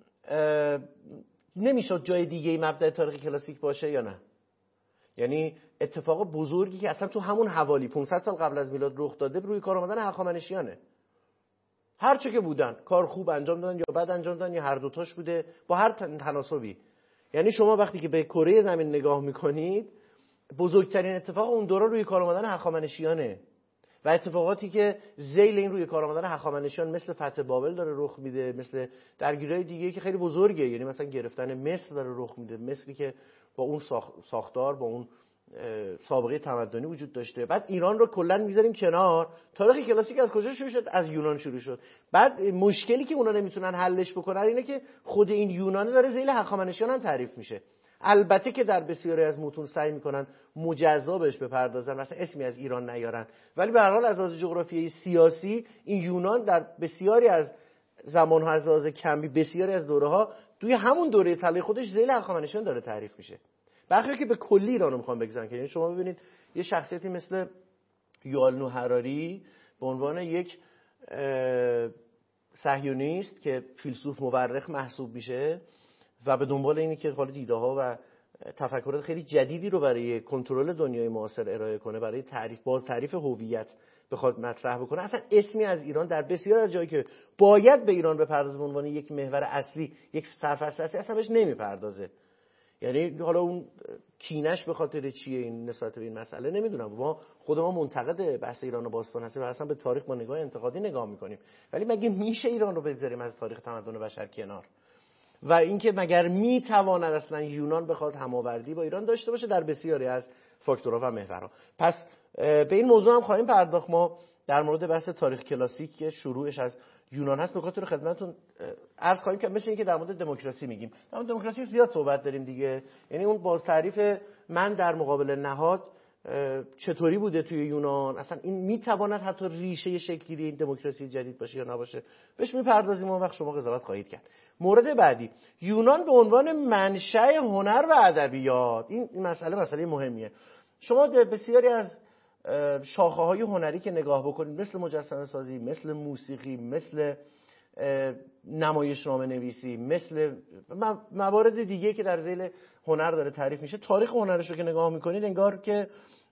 نمیشد جای دیگه مبدأ تاریخ کلاسیک باشه یا نه. یعنی اتفاق بزرگی که اصلا تو همون حوالی 500 سال قبل از میلاد رخ داده روی کار آمدن هخامنشیانه. هر چه که بودن، کار خوب انجام دادن یا بد انجام دادن یا هر دوتاش بوده با هر تناسبی. یعنی شما وقتی که به کره زمین نگاه میکنید، بزرگترین اتفاق اون دوره روی کار آمدن هخامنشیانه و اتفاقاتی که ذیل این روی کار آمدن هخامنشیان مثل فتح بابل داره رخ میده، مثل درگیری‌های دیگه که خیلی بزرگه، یعنی مثلا گرفتن مصر داره رخ میده، مصری که با اون ساختار، با اون سابقه تمدنی وجود داشته. بعد ایران رو کلا میذاریم کنار. تاریخ کلاسیک از کجا شروع شد؟ از یونان شروع شد. بعد مشکلی که اونا نمیتونن حلش بکنن اینه که خود این یونان داره ذیل هخامنشیان هم تعریف میشه. البته که در بسیاری از متون سعی میکنن مجزا بهش بپردازن، مثلا اسمی از ایران نیارن، ولی به هر حال از لحاظ جغرافیایی سیاسی این یونان در بسیاری از زمانها، از لحاظ کمی بسیاری از دوره‌ها توی همون دوره طلایی خودش ذیل هخامنشیان داره تعریف میشه. بخاطر که به کلی ایران رو میخوام بگذارن که یعنی شما ببینید یه شخصیتی مثل یوآل نوح هراری به عنوان یک صهیونیست که فیلسوف مورخ محسوب میشه و به دنبال اینه که حالا دیده‌ها و تفکرات خیلی جدیدی رو برای کنترل دنیای معاصر ارائه کنه، برای تعریف هویت بخواد مطرح بکنه، اصلا اسمی از ایران در بسیار از جایی که باید به ایران بپردازه به عنوان یک محور اصلی، یک سرفصل اصلی، اصلا بهش نمیپردازه. یعنی حالا اون کینش به خاطر چیه این نسبت به این مسئله نمیدونم. ما خود ما منتقد بحث ایران و باستان هستیم و اصلا به تاریخ با نگاه انتقادی نگاه میکنیم، ولی مگه میشه ایران رو بذاریم از تاریخ تمدن بشر کنار؟ و اینکه مگر میتواند اصلا یونان بخواد هماوردی با ایران داشته باشه در بسیاری از فاکتورها و محورها؟ پس به این موضوع هم خواهیم پرداخت. ما در مورد بحث تاریخ کلاسیک که شروعش از یونان هست نکات رو خدمتتون عرض خواهیم کرد. مثل اینکه در مورد دموکراسی میگیم، در مورد دموکراسی زیاد صحبت داریم دیگه. یعنی اون باز تعریف من در مقابل نهاد چطوری بوده توی یونان، اصلا این میتواند حتی ریشه شکلی این دموکراسی جدید باشه یا نباشه، بهش میپردازیم اون وقت شما قضاوت خواهید کرد. مورد بعدی، یونان به عنوان منشأ هنر و ادبیات. این مسئله مهمیه. شما بسیاری از شاخه‌های هنری که نگاه بکنید، مثل مجسمه سازی، مثل موسیقی، مثل نمایشنامه نویسی، مثل موارد دیگه که در ذیل هنر داره تعریف میشه، تاریخ هنرش رو که نگاه میکنید انگار که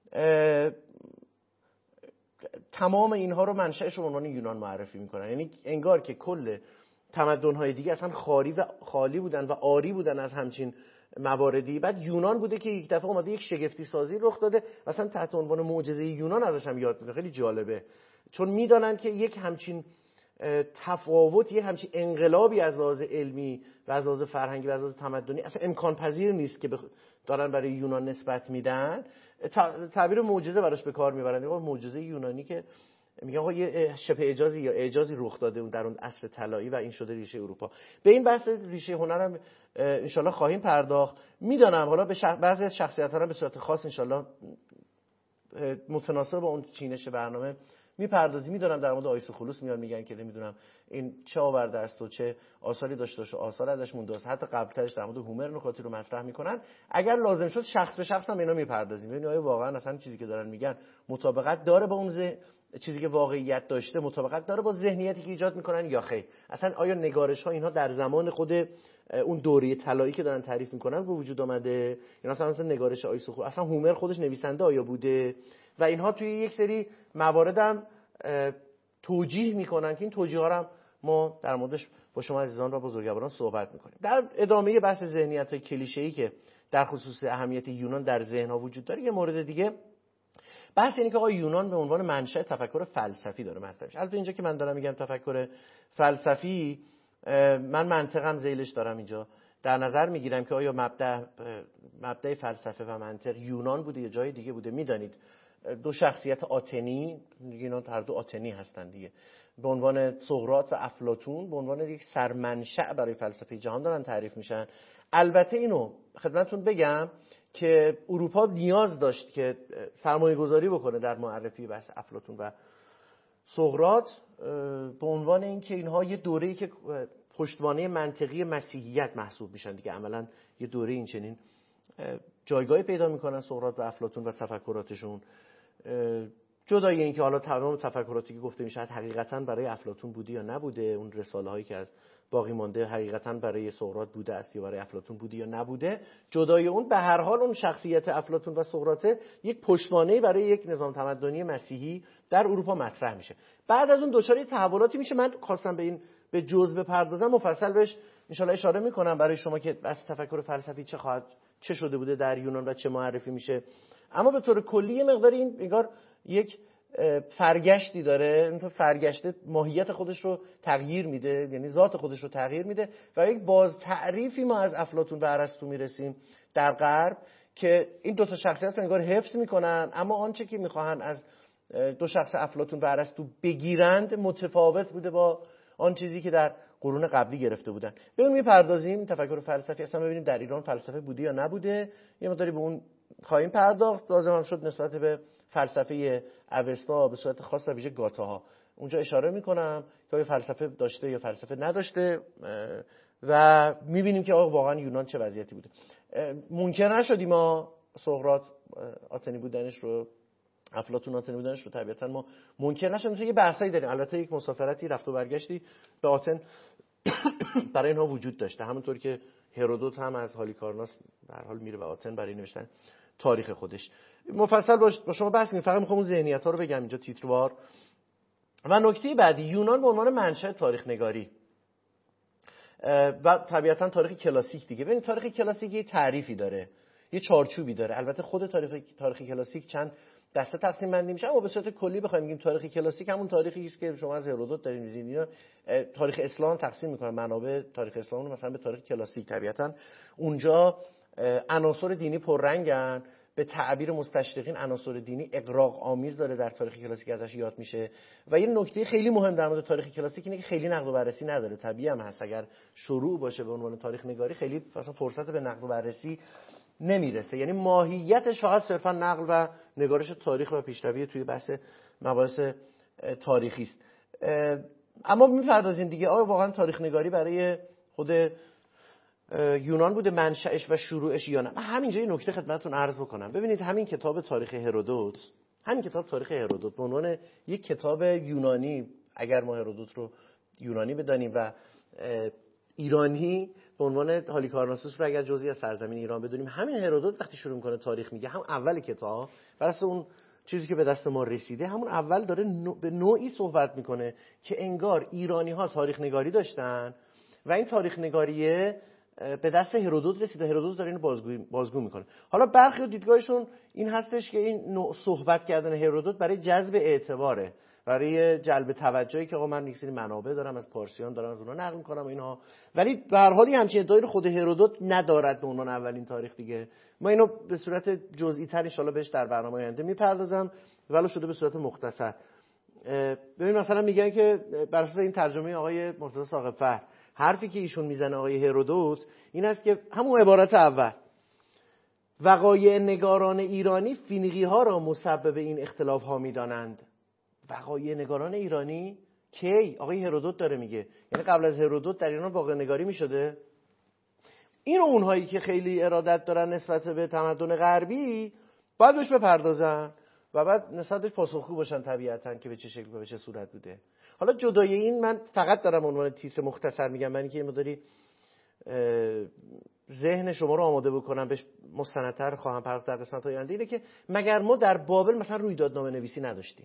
تمام اینها رو منشأش رو به عنوان یونان معرفی میکنن. یعنی انگار که کل تمدن‌های دیگه اصلا خالی بودن و عاری بودن از همچین مواردی. بعد یونان بوده که یک دفعه اومده یک شگفتی سازی رخ داده، مثلا تحت عنوان معجزه یونان ازش هم یاد میکنه. خیلی جالبه، چون میدانن که یک همچین تفاوت، یک همچین انقلابی از لحاظ علمی و از لحاظ فرهنگی و از لحاظ تمدنی اصلا امکان پذیر نیست که دارن برای یونان نسبت میدن. تعبیر معجزه براش به کار میبرن. معجزه یونانی که میگن آقا یه شبه اعجازی یا اعجازی رخ داده اون در اون عصر طلایی و این شده ریشه اروپا. به این بحث ریشه هنر هم انشالله خواهیم پرداخت. میدانم حالا به بعضی از شخصیت‌ها هم به صورت خاص انشالله متناسب با اون چینش برنامه میپردازیم. میدونم در مورد آیسوخولوس میان میگن که نمیدونم این چه آورده است و چه آثاری داشته و آثار ازش مونده است. حتی قبلترش در مورد هومر نکاتی رو مطرح میکنن. اگر لازم شد شخص به شخص هم اینا میپردازیم. ببینید آیا واقعا اصلا چیزی که دارن میگن مطابقت داره با اون چیزی که واقعیت داشته، مطابقت داره با ذهنیتی که ایجاد میکنن یا خیر؟ اصلا آیا نگارش ها اینها در زمان خود اون دوره طلایی که دارن تعریف میکنن به وجود آمده؟ یا مثلا نگارش آیسوخولوس، اصلا هومر خودش نویسنده آیا بوده؟ و اینها توی یک سری موارد هم توجیه میکنن که این توجیه ها هم ما در موردش با شما عزیزان و بزرگواران صحبت میکنیم. در ادامه بحث ذهنیت‌های کلیشه‌ای که در خصوص اهمیت یونان در ذهن‌ها وجود داره، یه مورد دیگه بحث اینه که آقا یونان به عنوان منشأ تفکر فلسفی داره مطرح میشه. البته اینجا که من دارم میگم تفکر فلسفی، من منطقم ذیلش دارم اینجا، در نظر میگیرم که آیا مبدأ فلسفه و منطق یونان بوده یا جای دیگه بوده. میدانید دو شخصیت آتنی، اینا هر دو آتنی هستن دیگه، به عنوان سقراط و افلاطون به عنوان یک سرمنشأ برای فلسفه جهان دارن تعریف میشن. البته اینو خدمتتون بگم که اروپا نیاز داشت که سرمایه گذاری بکنه در معرفی بحث افلاطون و سقراط به عنوان اینکه اینها یه دوره‌ای که پشتوانه منطقی مسیحیت محسوب میشن دیگه، عملاً یه دوره این چنین جایگاهی پیدا میکنن سقراط و افلاطون و تفکراتشون. جدای اینکه حالا تمام تفکراتی که گفته میشه حقیقتاً برای افلاطون بوده یا نبوده، اون رساله هایی که از باقی مانده حقیقتاً برای سقراط بوده است یا برای افلاطون بوده یا نبوده، جدای اون به هر حال اون شخصیت افلاطون و سقراط یک پشتوانه‌ای برای یک نظام تمدنی مسیحی در اروپا مطرح میشه. بعد از اون دچار تحولاتی میشه. من خواستم به جزء بپردازم، مفصل بهش ان شاء الله اشاره میکنم برای شما که بس تفکر فلسفی چه شده بوده در یونان و چه معرفی میشه. اما به طور کلی یه مقدار این انگار یک فرگشتی داره. این فرگشته ماهیت خودش رو تغییر میده، یعنی ذات خودش رو تغییر میده و یک باز تعریفی ما از افلاطون و ارسطو میرسیم در غرب که این دو تا شخصیت رو انگار حفظ میکنن، اما آنچه که میخواهن از دو شخص افلاطون و ارسطو بگیرند متفاوت بوده با آن چیزی که در قرون قبلی گرفته بودن. ببینیم میپردازیم تفکر فلسفی اصلا ببینیم در ایران فلسفه بوده یا نبوده، یه مقداری به اون خواهیم پرداخت. لازم هم شد نسبت به فلسفه اوستا به صورت خاص و ویژه گاتاها اونجا اشاره میکنم که آیا فلسفه داشته یا فلسفه نداشته و میبینیم که آقا واقعا یونان چه وضعیتی بوده. منکر نشدیم ما سقراط آتنی بودنش رو، افلاطون آتن بودنش رو طبیعتا ما منکر نشدیم. تو یه بحثایی داریم، البته یک مسافرتی رفت و برگشتی به آتن برای اینها وجود داشته، همونطور که هرودوت هم از هالیکارناس به هر حال میره به آتن برای نوشتن تاریخ خودش. مفصل با شما بحث می‌کنم، فقط می‌خوام اون ذهنیت‌ها رو بگم اینجا تیتروار. و نکته بعدی، یونان به عنوان منشأ تاریخ نگاری و طبیعتا تاریخ کلاسیک دیگه. ببینید تاریخ کلاسیک یه تعریفی داره، یه چارچوبی داره. البته خود تاریخ کلاسیک چند دسته تقسیم بندی میشه، اما به صورت کلی بخوایم بگیم تاریخ کلاسیک همون تاریخی است که شما از هرودوت دارین می‌بینید. اینا تاریخ اسلام تقسیم می‌کنن، منابع تاریخ اسلام رو مثلا به تاریخ کلاسیک. طبیعتا اونجا عناصر دینی پررنگن، به تعبیر مستشرقین عناصر دینی اغراق آمیز داره در تاریخ کلاسیک ازش یاد میشه. و یه نکته خیلی مهم در مورد تاریخ کلاسیک اینه که خیلی نقد و بررسی نداره. طبیعی هم هست اگر شروع باشه به عنوان تاریخ نگاری خیلی مثلا فرصت به نقد و بررسی نمیرسه، یعنی ماهیتش فقط صرفا نقل و نگارش تاریخ و پیشروی توی بحث مباحث تاریخی است. اما می‌پردازیم دیگه آیا واقعا تاریخ نگاری برای خود یونان بوده منشأش و شروعش یا نه؟ من همینجا یه نکته خدمتتون عرض بکنم. ببینید همین کتاب تاریخ هرودوت به عنوان یک کتاب یونانی، اگر ما هرودوت رو یونانی بدانیم و ایرانی به عنوان هالیکارناسوس رو اگر جزئی از سرزمین ایران بدونیم، همین هرودوت وقتی شروع میکنه تاریخ میگه، هم اول کتاب برای اون چیزی که به دست ما رسیده، همون اول داره به نوعی صحبت میکنه که انگار ایرانی ها تاریخ نگاری داشتن و این تاریخ نگاریه به دست هرودوت رسیده. هرودوت داره اینو بازگو میکنه. حالا برخی دیدگاهشون این هستش که این نوع صحبت کردن هرودوت برای جذب اعتباره، برای جلب توجهی که آقا من یک سری منابع دارم از پارسیان دارم از اونها نقل میکنم و اینها، ولی به هر حال همچین ادعایی رو خود هرودوت ندارد به عنوان اولین تاریخ دیگه. ما اینو به صورت جزئی تر ان شاء الله بهش در برنامه آینده میپردازم، ولو شده به صورت مختصر. ببین مثلا میگن که بر اساس این ترجمه آقای مرتضی ساقب‌فر، حرفی که ایشون میزنه آقای هرودوت این است که همون عبارت اول، وقایع نگاران ایرانی فینیقی ها را مسبب این اختلاف ها میدانند. وقایع نگاران ایرانی کی؟ آقای هرودوت داره میگه، یعنی قبل از هرودوت در ایران واقعه نگاری میشده؟ اینو اونهایی که خیلی ارادت دارن نسبت به تمدن غربی باید بهش بپردازن و بعد نسبتش پاسخگو باشن طبیعتاً که به چه شکل و به چه صورت بوده. حالا جدای این من فقط دارم عنوان تیتر مختصر میگم، من اینکه یه مقداری ذهن شما رو آماده بکنم بهش مستندتر خواهم پرداخت در قسمت‌های آینده. اینه که مگر ما در بابل مثلا رویدادنامه نویسی نداشتیم؟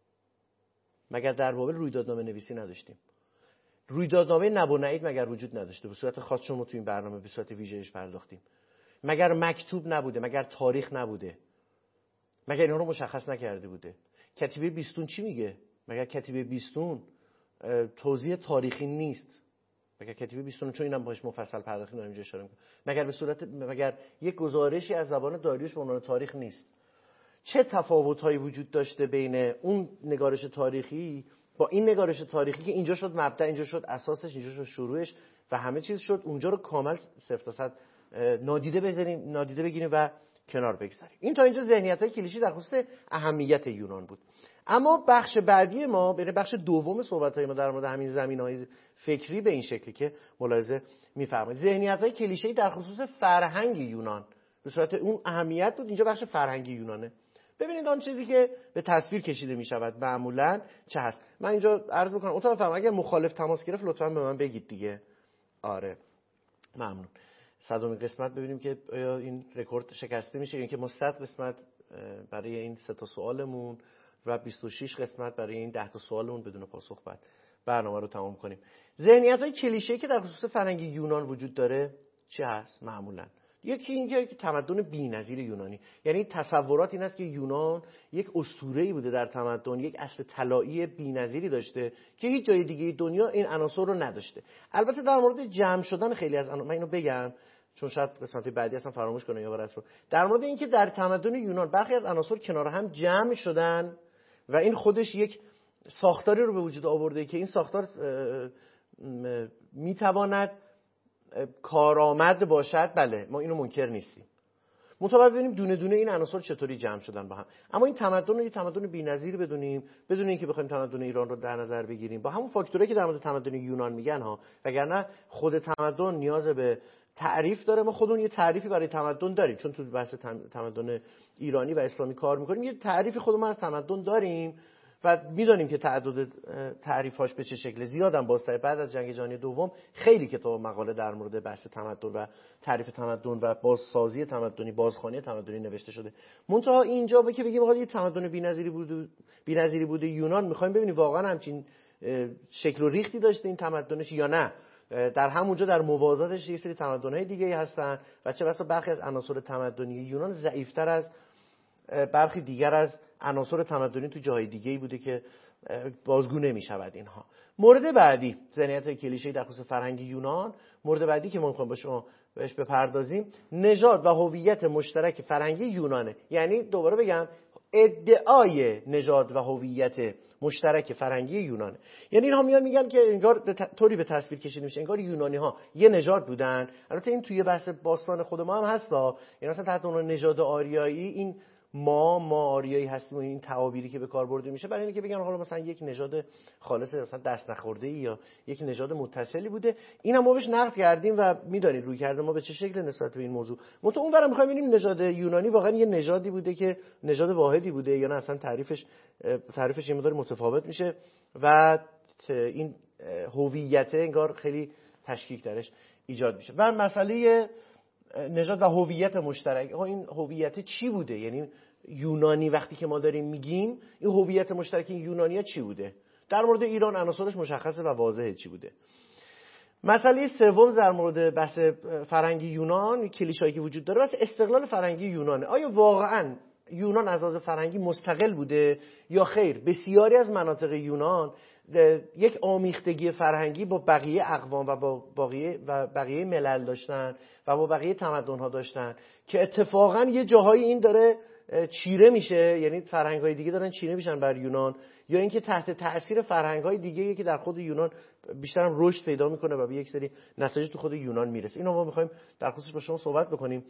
رویدادنامه نب و نعید مگر وجود نداشته؟ به صورت خاص چون ما تو این برنامه به صورت ویژه‌اش پرداختیم. مگر مکتوب نبوده؟ مگر تاریخ نبوده؟ مگر اینا رو مشخص نکرده بوده؟ کتیبه بیستون چی میگه؟ مگر کتیبه بیستون توضیح تاریخی نیست؟ مگر کتیبه 29 چون اینم باهاش مفصل پرداختیم داریم اینجا اشاره می‌کنم، مگر یک گزارشی از زبان داریوش به عنوان تاریخ نیست. چه تفاوت‌هایی وجود داشته بین اون نگارش تاریخی با این نگارش تاریخی که اینجا شد مبدا، اینجا شد اساسش، اینجا شد شروعش و همه چیز شد، اونجا رو کامل صفر تا صد نادیده بگیریم و کنار بگذاریم. این تا اینجا ذهنیت‌های کلیشه‌ای در خصوص اهمیت یونان بود. اما بخش بعدی ما، یعنی بخش دوم صحبت‌های ما در مورد همین زمینه‌های فکری به این شکلی که ملاحظه می‌فرمایید. ذهنیت‌های کلیشه‌ای در خصوص فرهنگ یونان به صورت اون اهمیت بود. اینجا بخش فرهنگ یونانه. ببینید آن چیزی که به تصویر کشیده می شود معمولاً چه هست. من اینجا عرض می‌کنم اتاق فهم اگر مخالف تماس گرفت لطفاً به من بگید دیگه. آره ممنون. 100مین قسمت ببینیم که آیا این رکورد شکسته میشه یا اینکه ما 100 قسمت برای این 3 تا سوالمون و 26 قسمت برای این 10 تا سوالمون بدون پاسخ بعد برنامه رو تمام کنیم. ذهنیت‌های کلیشه‌ای که در خصوص فرهنگ یونان وجود داره چه هست معمولاً؟ یکی اینکه تمدن بی‌نظیر یونانی، یعنی تصورات این است که یونان یک اسطوره‌ای بوده در تمدن، یک اصل طلایی بی‌نظیری داشته که هیچ جای دیگه دنیا این عناصر رو نداشته. البته در مورد جمع شدن خیلی از من اینو بگم چون شاید قسمت بعدی اصلا فراموش کنه یا برات رو، در مورد اینکه در تمدن یونان برخی از عناصر کنار هم جمع شدن و این خودش یک ساختاری رو به وجود آورده که این ساختار میتواند کارآمد باشد. بله ما اینو منکر نیستیم. منتها ببینیم دونه دونه این عناصر چطوری جمع شدن با هم. اما این تمدن رو یه تمدن بی‌نظیر بدونیم بدون اینکه بخوایم تمدن ایران رو در نظر بگیریم با همون فاکتورایی که در مورد تمدن یونان میگن ها، وگرنه خود تمدن نیاز به تعریف داره. ما خودمون یه تعریفی برای تمدن داریم چون تو بحث تمدن ایرانی و اسلامی کار میکنیم، یه تعریفی خودمون از تمدن داریم و میدونیم که تعدد تعریفاش به چه شکل. زیادم بازتر بعد از جنگ جهانی دوم خیلی کتاب مقاله در مورد بحث تمدن و تعریف تمدن و بازسازی تمدنی، بازخوانی تمدنی نوشته شده. منتها اینجا به که بگیم آقا یه تمدن بی‌نظیری بوده یونان، میخوایم ببینیم واقعا همچین شکل و ریختی داشته این تمدنش یا نه. در همونجا در موازاتش یه سری تمدن‌های دیگه‌ای هستن و چه بسا برخی از عناصر تمدنی یونان ضعیف‌تر از برخی دیگر از عناصر تمدنی تو جاهای دیگه‌ای بوده که بازگو نمی‌شود اینها. مورد بعدی ذهنیت کلیشه‌ای در خصوص فرهنگ یونان، مورد بعدی که ما می‌خوایم با شما بهش بپردازیم نژاد و هویت مشترک فرهنگی یونانه. یعنی دوباره بگم ادعای نژاد و هویت مشترک فرهنگی یونانه. یعنی اینها میگن که انگار طوری به تصویر کشیده میشه انگار یونانی‌ها یه نژاد بودن. البته این توی بحث باستان خود ما هم هستا، یعنی مثلا تحت عنوان نژاد آریایی این ما آریایی هستیم و این تعابیری که به کار برده میشه برای اینکه بگن حالا مثلا یک نژاد خالص مثلا دست نخورده ای یا یک نژاد متصلی بوده. اینم ما بهش نقد کردیم و میدونید روی کرده ما به چه شکل نسبت به این موضوع. منتها اونورم میخوایم ببینیم نژاد یونانی واقعا یه نژادی بوده که نژاد واحدی بوده یا نه اصلا تعریفش یه مقدار متفاوت میشه و این هویت انگار خیلی تشکیک درش ایجاد میشه. و مسئله نژاد و هویت مشترک، این هویت چی بوده؟ یعنی یونانی وقتی که ما داریم میگیم این هویت مشترک این یونانی‌ها چی بوده؟ در مورد ایران عناصرش مشخصه و واضحه چی بوده. مسئله سوم در مورد بحث فرهنگی یونان، کلیشه‌ای که وجود داره، بحث استقلال فرهنگی یونانه. آیا واقعاً یونان از لحاظ فرهنگی مستقل بوده یا خیر؟ بسیاری از مناطق یونان یک آمیختگی فرهنگی با بقیه اقوام و با بقیه ملل داشتن و با بقیه تمدن‌ها داشتن که اتفاقاً یه جاهایی این داره چیره میشه، یعنی فرهنگ‌های دیگه دارن چیره میشن بر یونان، یا اینکه تحت تأثیر فرهنگ‌های دیگه‌ای که در خود یونان بیشتر هم رشد پیدا میکنه و به یک سری نتایج تو خود یونان میرسه. اینو ما می‌خوایم در خصوصش با شما صحبت بکنیم.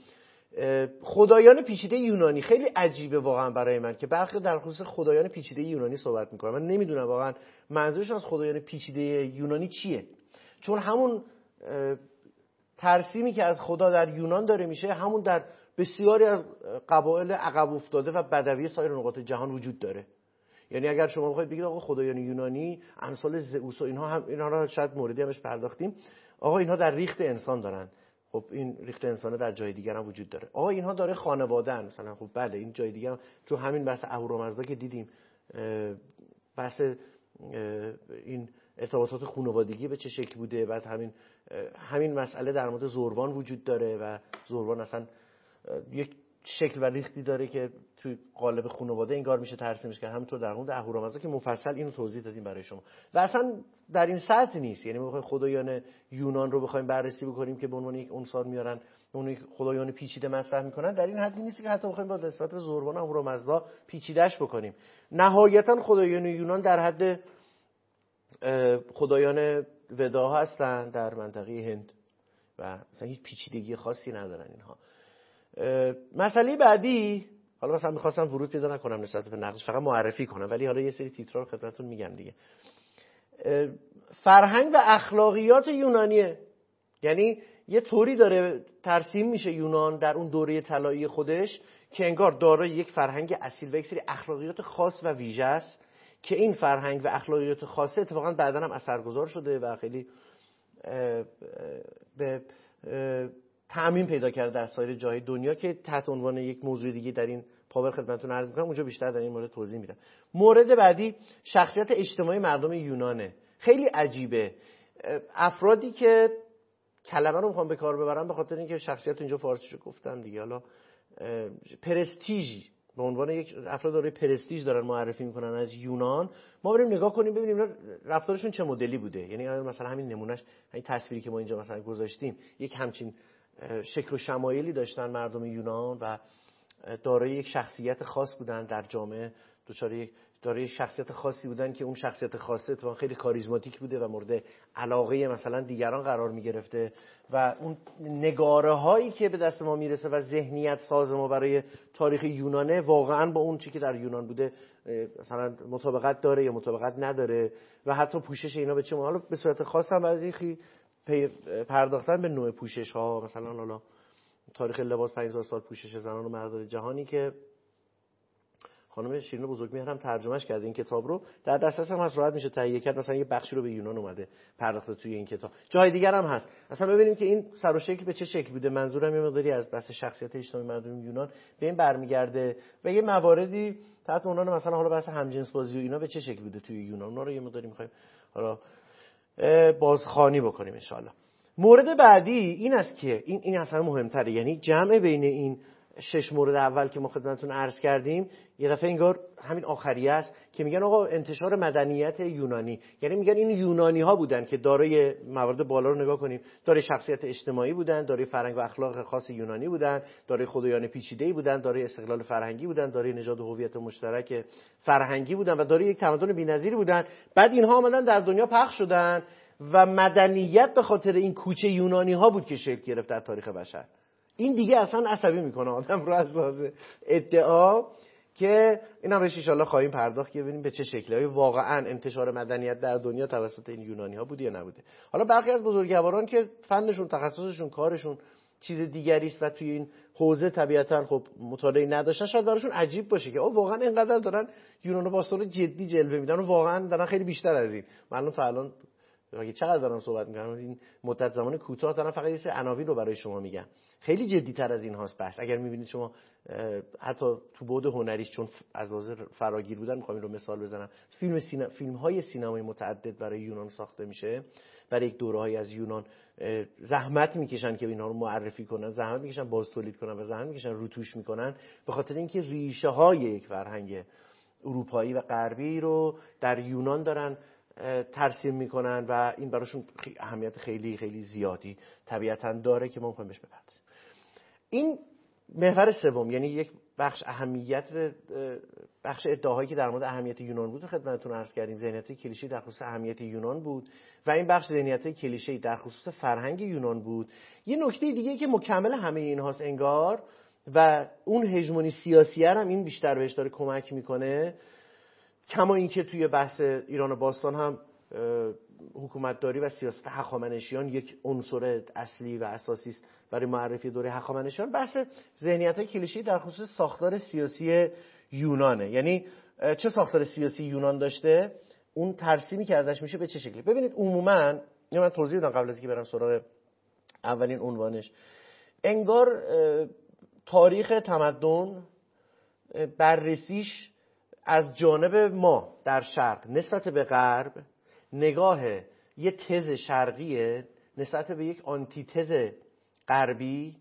خدایان پیچیده یونانی خیلی عجیبه واقعا برای من که برخی در خصوص خدایان پیچیده یونانی صحبت میکنن. من نمیدونم واقعا منظورشون از خدایان پیچیده یونانی چیه، چون همون ترسیمی که از خدا در یونان داره میشه همون در بسیاری از قبایل عقب افتاده و بدوی سایر نقاط جهان وجود داره. یعنی اگر شما بخواید بگید آقا خدایان یونانی امثال زئوس و اینها را شاید موردی همش پرداختیم، آقا اینها در ریخت انسان دارن، خب این ریخت انسانه در جای دیگر هم وجود داره. آقا اینها داره خانواده‌ان مثلا، خب بله این جای دیگه هم تو همین بحث اهورامزدا که دیدیم بحث این ارتباطات خانوادگی به چه شکل بوده. بعد همین مسئله در مورد زروان وجود داره و زروان اصلا یک شکل و ریختی داره که توی قالب خانواده انگار میشه ترسیمش کرد. همونطور در مورد اهورامزدا که مفصل اینو توضیح دادیم برای شما و اصلا در این سطح نیست. یعنی ما بخوایم خدایان یونان رو بخوایم بررسی بکنیم که به عنوان یک عنصر میارن، به عنوان خدایان پیچیده مطرح میکنن، در این حدی نیست که حتی بخوایم با نسبت به زوربان اهورامزدا پیچیده‌اش بکنیم. نهایتا خدایان یونان در حد خدایان ودا هستن در منطقه هند و مثلا هیچ پیچیدگی خاصی ندارن اینها. مسئله بعدی، حالا مثلا می‌خواستم ورود پیدا نکنم نسبت به نقدش، فقط معرفی کنم، ولی حالا یه سری تیترا رو خدمتتون میگم دیگه. فرهنگ و اخلاقیات یونانیه، یعنی یه طوری داره ترسیم میشه یونان در اون دوره طلایی خودش که انگار دارای یک فرهنگ اصیل و یک سری اخلاقیات خاص و ویژه است که این فرهنگ و اخلاقیات خاصه اتفاقا بعداً هم اثرگذار شده و خیلی به تعمیم پیدا کرده در سایر جای دنیا که تحت عنوان یک موضوع دیگه در این پاور خدمتتون عرض می‌کنم، اونجا بیشتر در این مورد توضیح میدم. مورد بعدی شخصیت اجتماعی مردم یونانه. خیلی عجیبه. افرادی که کلمه رو میخوام به کار ببرم به خاطر اینکه شخصیت اینجا فارسیشو گفتم دیگه، حالا پرستیژ به عنوان یک افراد داره پرستیژ دارن معرفی میکنن از یونان. ما بریم نگاه کنیم ببینیم رفتارشون چه مدلی بوده. یعنی مثلا همین نمونهش، همین تصویری که ما اینجا مثلا گذاشتیم، یک همچین شکل و شمایلی داشتن مردم یونان و دارای یک شخصیت خاص بودن در جامعه، دارای شخصیت خاصی بودن که اون شخصیت خاصه اتفاقا خیلی کاریزماتیک بوده و مورد علاقه مثلا دیگران قرار می گرفته و اون نگاره هایی که به دست ما میرسه و ذهنیت ساز ما برای تاریخ یونانه واقعا با اون چیزی که در یونان بوده مثلا مطابقت داره یا مطابقت نداره و حتی پوشش اینا به چه حالا به صورت خاص هم برای پرداختن به نوع پوشش ها، مثلا حالا تاریخ لباس 5000 سال پوشش زنان و مردان جهانی که خانم شیرین بزرگمهر هم ترجمهش کرده این کتاب رو، در دسترس هم هست، راحت میشه تهیه کرد. مثلا یه بخشی رو به یونان اومده پرداخته توی این کتاب، جای دیگر هم هست. اصلا ببینیم که این سر و شکل به چه شکل بوده. منظورم یه مقداری از بحث شخصیت اجتماعی مردم یونان به این برمیگرده و یه مواردی تحت عنوان مثلا حالا بحث همجنس بازی و اینا به چه شکل بوده توی یونان، اونا رو یه مقداری می‌خوایم حالا بازخوانی بکنیم ان شاءالله. مورد بعدی این است که این اصلا مهم‌تره، یعنی جمع بین این 6 مورد اول که ما خدمتتون عرض کردیم یه دفعه انگار همین آخریه است که میگن آقا انتشار مدنیت یونانی، یعنی میگن این یونانی ها بودن که دارای موارد بالا رو نگاه کنیم، دارای شخصیت اجتماعی بودن، دارای فرهنگ و اخلاق خاص یونانی بودن، دارای خدایان پیچیده‌ای بودن، دارای استقلال فرهنگی بودن، دارای نژاد و هویت مشترک فرهنگی بودن و دارای یک تمدن بی‌نظیری بودن. بعد اینها اومدن در دنیا پخش شدن و مدنیت به خاطر این کوچه یونانی ها بود که شکل گرفت در تاریخ بشر. این دیگه اصلا عصبی میکنه آدم رو از لحاظ ادعا که اینا بهش ان شاءالله خواهیم پرداخت که ببینیم به چه شکلی واقعا انتشار مدنیت در دنیا توسط این یونانی ها بوده یا نبوده. حالا برخی از بزرگواران که فنشون، تخصصشون، کارشون چیز دیگری است و توی این حوزه طبیعتا خب مطالعه نداشتن، شاید براشون عجیب باشه که واقعا اینقدر دارن یونان باستان جدی جلوه میدن و واقعا دارن خیلی بیشتر از این. معلوم تا الان اگه چقدر دارن صحبت میکنن، این مدت زمان کوتاه دارن فقط یه سری عناوین رو برای شما میگن. خیلی جدی‌تر از این هاست بحث. اگر می‌بینید شما حتی تو بعد هنریش، چون از لحاظ فراگیر بودن، می‌خوام این رو مثال بزنم، فیلم‌های سینمایی متعدد برای یونان ساخته میشه. برای یک دوره‌ای از یونان زحمت میکشن که اینا رو معرفی کنن، زحمت میکشن باز تولید کنن و زحمت میکشن روتوش میکنن، به خاطر اینکه ریشه‌های یک فرهنگ اروپایی و غربی رو در یونان دارن ترسیم میکنن و این براشون اهمیت خیلی خیلی زیادی طبیعتاً داره که ما میخوایم بهش بپردازیم. این محور سوم، یعنی یک بخش ادعاهایی که در مورد اهمیت یونان بود خدمتتون عرض کردیم، ذهنیت کلیشه‌ای در خصوص اهمیت یونان بود و این بخش ذهنیت کلیشه‌ای در خصوص فرهنگ یونان بود. یه نکته دیگه که مکمل همه اینهاست انگار و اون هژمونی سیاسی هم این بیشتر بهش داره کمک میکنه، کما اینکه توی بحث ایران باستان هم حکومتداری و سیاست هخامنشیان یک عنصر اصلی و اساسی است برای معرفی دوره هخامنشیان. بحث ذهنیت‌های کلیشه‌ای در خصوص ساختار سیاسی یونانه، یعنی چه ساختار سیاسی یونان داشته، اون ترسیمی که ازش میشه به چه شکلی. ببینید عموماً من توضیح بدم قبل از اینکه برم سراغ اولین عنوانش، انگار تاریخ تمدن بررسیش از جانب ما در شرق نسبت به غرب نگاه یه تز شرقیه نسبت به یک آنتی تز غربی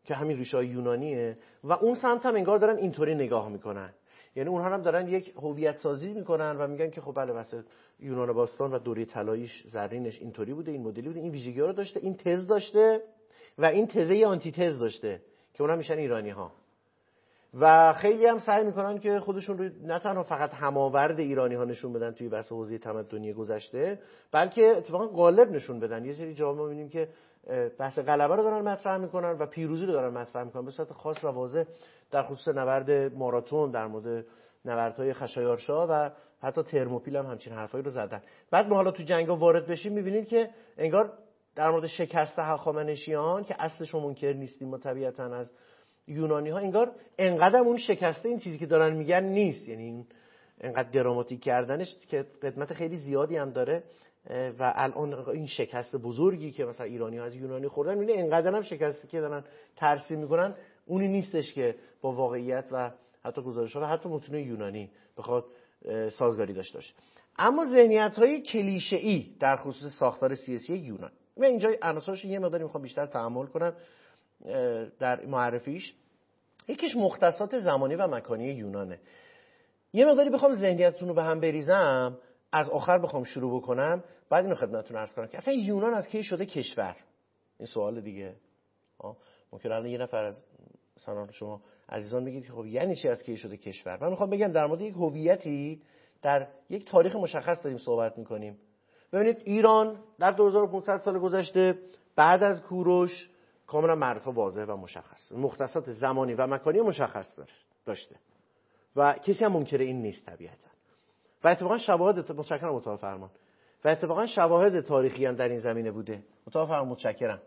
که همین ریشه‌های یونانیه و اون سمت هم انگار دارن اینطوری نگاه میکنن. یعنی اونها هم دارن یک هویت سازی میکنن و میگن که خب بله مثلا یونان باستان و دوره طلاییش زرینش اینطوری بوده، این مدلی بوده، این ویژگی‌ها رو داشته، این تز داشته و این تزه آنتی تز داشته که اونها میشن ایرانی‌ها. و خیلی هم سعی میکنن که خودشون رو نه تنها فقط هماورد ایرانی‌ها نشون بدن توی بحث حوزه تمدنی گذشته، بلکه اتفاقا غالب نشون بدن. یه سری جاها ما می‌بینیم که بحث غلبه رو دارن مطرح میکنن و پیروزی رو دارن مطرح میکنن به صورت خاص و واضح در خصوص نبرد ماراتون، در مورد نبردهای خشایارشا و حتی ترموپیل هم همچین حرفایی رو زدن. بعد ما حالا تو جنگا وارد بشیم میبینید که انگار در مورد شکست هخامنشیان که اصلش منکر نیستیم ما طبیعتاً از یونانی ها، انگار انقدر اون شکسته این چیزی که دارن میگن نیست. یعنی این انقدر دراماتیک کردنش که قدمت خیلی زیادی هم داره و الان این شکست بزرگی که مثلا ایرانی ها از یونانی خوردن میبینه انقدر هم شکسته که دارن ترسیم میکنن اونی نیستش که با واقعیت و حتی گزارش‌ها و حتی متون یونانی بخواد سازگاری داشته باشه. اما ذهنیت‌های کلیشه‌ای در خصوص ساختار سیاسی یونان، من اینجا عناصرش یه مقداری میخوام بیشتر تأمل کنم در معرفیش. یکیش مختصات زمانی و مکانی یونانه. یه مقداری بخوام ذهنیتتون رو به هم بریزم، از آخر بخوام شروع بکنم، بعد اینو خدمتتون عرض کنم که اصلا یونان از کی شده کشور؟ این سوال دیگه. ممکن الان یه نفر از مثلا شما عزیزان بگید که خب یعنی چی از کی شده کشور؟ من میخوام بگم در مورد یک هویتی در یک تاریخ مشخص داریم صحبت میکنیم. ببینید ایران در 2500 سال گذشته بعد از کوروش کاملا مرزها واضح و مشخص، مختصات زمانی و مکانی مشخص داشته و کسی هم منکر این نیست طبیعتا. و اتفاقا شواهد متشکرم اتاق فرمان و اتفاقا شواهد تاریخی هم در این زمینه بوده. اتاق فرمان متشکرم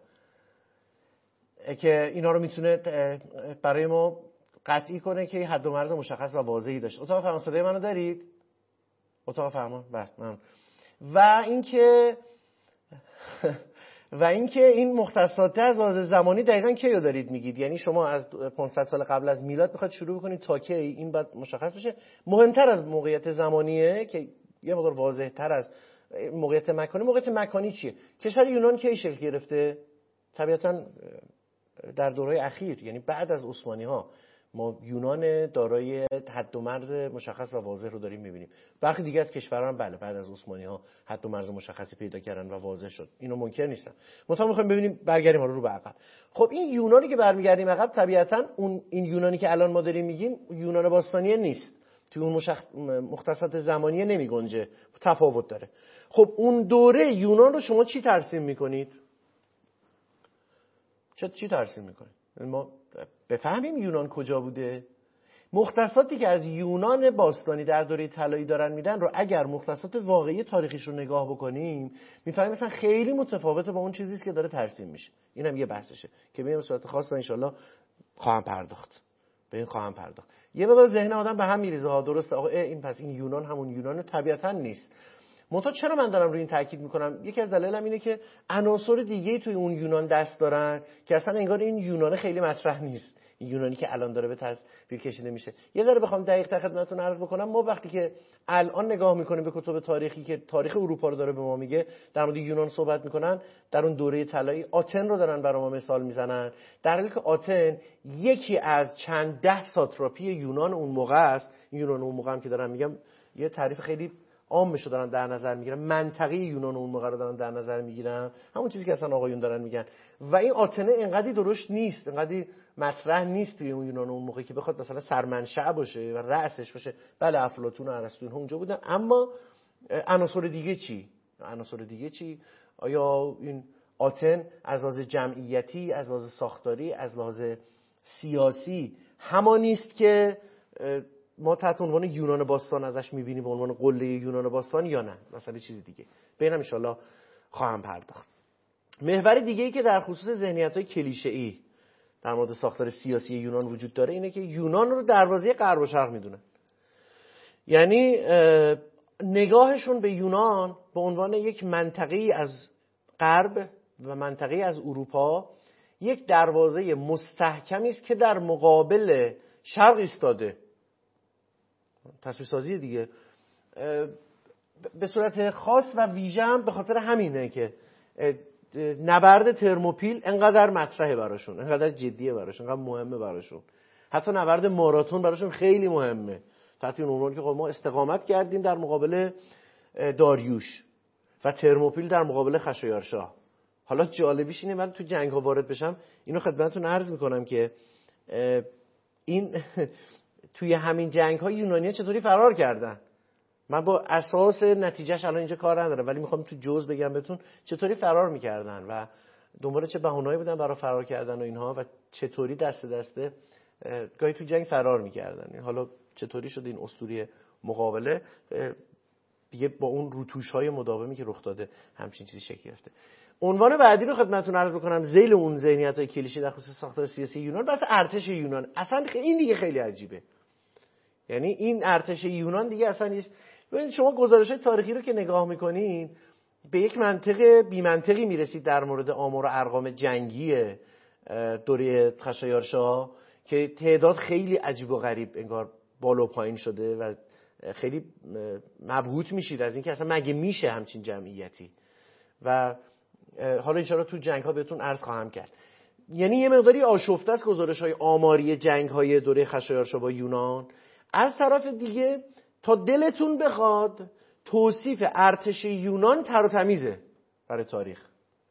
که اینا رو میتونه برای ما قطعی کنه که حد و مرز مشخص و واضحی داشت. اتاق فرمان صدای منو دارید؟ اتاق فرمان بله. و اینکه این مختصات از لحاظ زمانی دقیقاً کی رو دارید میگید؟ یعنی شما از 500 سال قبل از میلاد بخواید شروع بکنید تا کی این باید مشخص بشه. مهمتر از موقعیت زمانیه که یه مقدار واضح‌تر از موقعیت مکانی. موقعیت مکانی چیه؟ کشور یونان کی شکل گرفته؟ طبیعتاً در دورهای اخیر، یعنی بعد از عثمانی‌ها ما یونان دارای حد و مرز مشخص و واضح رو داریم می‌بینیم. برخی دیگه از کشورها بله بعد از عثمانی‌ها حد و مرز مشخصی پیدا کردن و واضح شد. اینو منکر نیستم. مثلا می‌خوایم ببینیم برگردیم رو به عقب. خب این یونانی که برمیگردیم عقب طبیعتاً این یونانی که الان ما داریم میگیم یونان باستانی نیست. توی اون مختصات زمانی نمی‌گنجه، تفاوت داره. خب اون دوره یونان رو شما چی ترسیم می‌کنید؟ چی ترسیم می‌کنید؟ ما بفهمیم یونان کجا بوده. مختصاتی که از یونان باستانی در دوره طلایی دارن میدن رو اگر مختصات واقعی تاریخیش رو نگاه بکنیم میفهمیم مثلا خیلی متفاوته با اون چیزیست که داره ترسیم میشه. اینم یه بحثشه که به صورت خاص و ان شاءالله خواهم پرداخت. یه مقدار ذهن آدم به هم میریزه ها. درسته آقا این پس این یونان همون یونان طبیعتا نیست. منتها چرا من دارم روی این تاکید میکنم؟ یکی از دلایلم اینه که عناصر دیگه توی اون یونان دست دارن که اصلا انگار این یونان خیلی مطرح نیست. این یونانی که الان داره به تصویر کشیده میشه. یه ذره بخوام دقیق‌تر خدمتتون عرض بکنم، ما وقتی که الان نگاه میکنیم به کتب تاریخی که تاریخ اروپا رو داره به ما میگه در مورد یونان صحبت میکنن، در اون دوره طلایی آتن رو دارن برای ما مثال میزنن، در حالی که آتن یکی از چند ده ساتراپی یونان اون موقع است. یونان اون موقع هم که دارم میگم یه تعریف خیلی عامشو دارن در نظر میگیرن، منطقه یونان اون موقع رو دارن در نظر میگیرن، همون چیزی که اصلا آقایون دارن میگن. و این آتنه انقدی درشت نیست، انقدی مطرح نیست توی اون یونان اون موقع که بخواد مثلا سرمنشأ باشه و رأسش باشه. بله افلاطون و ارسطو اونجا بودن، اما عناصر دیگه چی؟ آیا این آتن از لحاظ جمعیتی، از لحاظ ساختاری، از لحاظ سیاسی همانی است که ما تحت عنوان یونان باستان ازش می‌بینیم به عنوان قله یونان باستان یا نه؟ مثلا چیز دیگه ببینم ان شاءالله خواهم پرداخت. محور دیگه‌ای که در خصوص ذهنیت‌های کلیشه‌ای در مورد ساختار سیاسی یونان وجود داره اینه که یونان رو دروازه غرب و شرق میدونن. یعنی نگاهشون به یونان به عنوان یک منطقه‌ای از غرب و منطقه‌ای از اروپا، یک دروازه مستحکمی است که در مقابل شرق ایستاده. تصویرسازی دیگه به صورت خاص و ویژه هم به خاطر همینه که نبرد ترموپیل انقدر مطرحه براشون، انقدر جدیه براشون، انقدر مهمه براشون. حتی نبرد ماراتون براشون خیلی مهمه، تحت این عنوان که خب ما استقامت کردیم در مقابل داریوش و ترموپیل در مقابل خشایارشا. حالا جالبیش اینه من تو جنگ ها وارد بشم اینو خدمتتون عرض میکنم که این توی همین جنگ ها یونانی‌ها چطوری فرار کردن. من با اساس نتیجهش الان اینجا کار ندارم، ولی میخوام تو جزء بگم بهتون چطوری فرار میکردن و دنبال چه بهونه‌ای بودن برای فرار کردن و اینها و چطوری دست دسته گاهی تو جنگ فرار میکردن. حالا چطوری شده این اسطوره مقابله دیگه با اون روتوش‌های مداومی که رخ داده همچین چیزی شکل گرفته. عنوان بعدی رو خدمتتون عرض بکنم، ذیل اون ذهنیت‌های کلیشه در خصوص ساختار سیاسی یونان، بس ارتش یونان. اصلا این دیگه خیلی عجیبه. یعنی این ارتش یونان دیگه اصلا نیست. ببینید شما گزارش‌های تاریخی رو که نگاه می‌کنین به یک منطق بی‌منطقی میرسید در مورد آمار و ارقام جنگی دوره خشایارشا که تعداد خیلی عجیب و غریب انگار بالا و پایین شده و خیلی مبهوت میشید از اینکه اصلا مگه میشه همچین جمعیتی. و حالا انشاءالله تو جنگ‌ها بهتون عرض خواهم کرد. یعنی یه مقداری آشفته است گزارش‌های آماری جنگ‌های دوره خشایارشا با یونان. از طرف دیگه تا دلتون بخواد توصیف ارتش یونان تر و تمیزه برای تاریخ.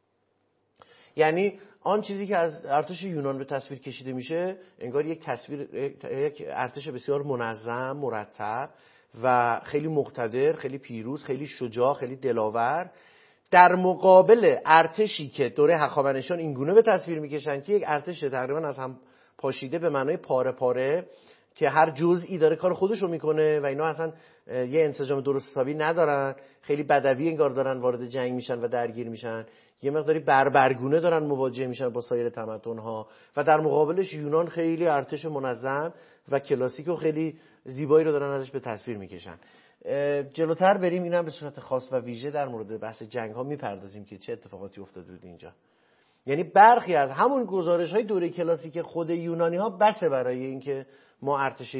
یعنی آن چیزی که از ارتش یونان به تصویر کشیده میشه انگار یک ارتش بسیار منظم، مرتب و خیلی مقتدر، خیلی پیروز، خیلی شجاع، خیلی دلاور، در مقابل ارتشی که دوره هخامنشیان اینگونه به تصویر میکشن که یک ارتش تقریبا از هم پاشیده به معنای پاره پاره که هر جزئی داره کار خودش رو میکنه و اینا اصلا یه انسجام درست حسابی ندارن، خیلی بدوی انگار دارن وارد جنگ میشن و درگیر میشن، یه مقداری بربرگونه دارن مواجه میشن با سایر تمدن‌ها و در مقابلش یونان خیلی ارتش منظم و کلاسیک و خیلی زیبایی رو دارن ازش به تصویر میکشن. جلوتر بریم اینا هم به صورت خاص و ویژه در مورد بحث جنگ ها میپردازیم که چه اتفاقاتی افتاده بود اینجا. یعنی برخی از همون گزارش های دوره کلاسیک خود یونانی ها بسه برای اینکه ما ارتش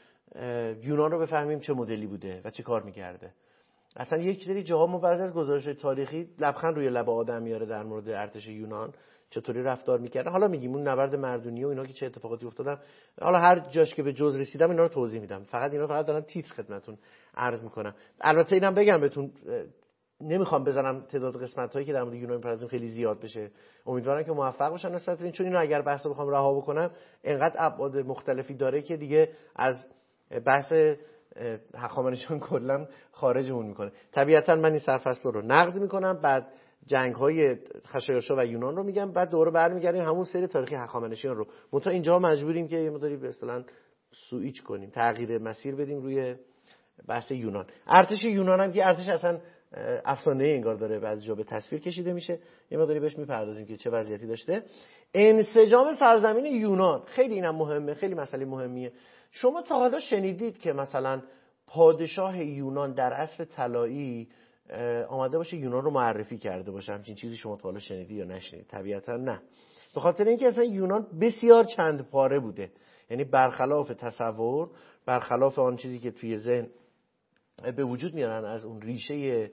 یونان رو بفهمیم چه مدلی بوده و چه کار میکرده. اصلا یک سری جاها ما بعضی از گزارش‌های تاریخی لبخند روی لب آدم میاره در مورد ارتش یونان چطوری رفتار میکردن. حالا میگیم اون نبرد مردونی و اینا که چه اتفاقاتی افتادن، حالا هر جاش که به جزء رسیدم اینا رو توضیح میدم. فقط دارم تیتر خدمتتون عرض میکنم. البته اینم بگم بهتون نمیخوام بزنم تعداد قسمت‌هایی که در مورد یونان می‌پردازیم خیلی زیاد بشه. امیدوارم که موفق باشن نسبت به این، چون اینو اگر بحثو بخوام رها بکنم انقدر ابعاد مختلفی داره که دیگه از بحث هخامنشیان کلا خارجمون میکنه. طبیعتا من این سرفصل رو نقد میکنم، بعد جنگ‌های خشایارشا و یونان رو میگم، بعد دوباره برمیگردیم همون سری تاریخی هخامنشیان رو. منتها اینجا مجبوریم که یه مقداری به اصطلاح سوئیچ کنیم، تغییر مسیر بدیم روی بحث یونان. ارتش یونان هم که ارتش اصلا افسانه‌ای انگار داره بعضی جا به تصویر کشیده میشه، یه مقداری بهش میپردازیم که چه وضعیتی داشته. انسجام سرزمین یونان خیلی اینم مهمه، خیلی مسئله مهمیه. شما تا حالا شنیدید که مثلا پادشاه یونان در عصر طلایی آمده باشه یونان رو معرفی کرده باشه؟ همچین چیزی شما تا حالا شنیدی یا نشنیدید؟ طبیعتا نه. به خاطر اینکه اصلا یونان بسیار چند پاره بوده. یعنی برخلاف تصور، برخلاف آن چیزی که توی ذهن به وجود میارن از اون ریشه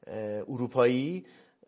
اروپایی،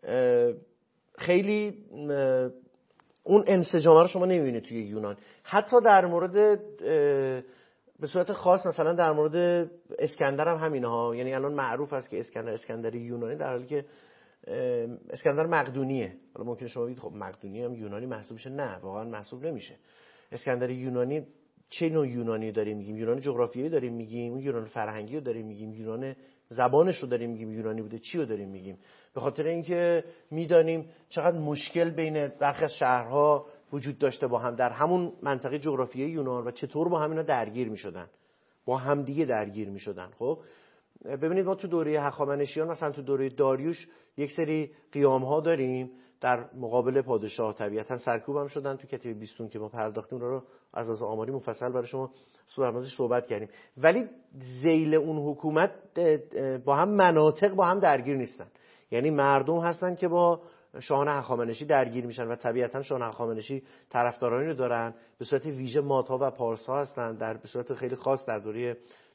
خیلی اون انسجام رو شما نمیبینید توی یونان. حتی در مورد به صورت خاص مثلا در مورد اسکندر هم همینه ها. یعنی الان معروف است که اسکندر یونانی، در حالی که اسکندر مقدونیه. حالا ممکنه شما بگید خب مقدونی هم یونانی محسوب میشه. نه، واقعا محسوب نمیشه. اسکندر یونانی چه نوع یونانی داریم میگیم؟ یونان جغرافیایی داریم میگیم، اون یونان فرهنگی رو داریم میگیم، یونان زبانش رو داریم میگیم یونانی بوده، چی رو داریم میگیم؟ به خاطر اینکه میدانیم چقدر مشکل بین برخی از شهرها وجود داشته با هم در همون منطقه جغرافیایی یونان و چطور با هم اینا درگیر میشدن، با هم دیگه درگیر میشدن. خب ببینید ما تو دوره هخامنشیان مثلا تو دوره داریوش یک سری قیام ها داریم در مقابل پادشاه، طبیعتا سرکوب هم شدن. تو کتیبه بیستون که ما پرداختیم رو از آماری مفصل برای شما صحبت کردیم. ولی ذیل اون حکومت با هم مناطق با هم درگیر نیستن. یعنی مردم هستن که با شاهان هخامنشی درگیر میشن و طبیعتا شاهان هخامنشی طرفدارانی رو دارن. به صورت ویژه مات‌ها و پارس‌ها هستن، در به صورت خیلی خاص در دوره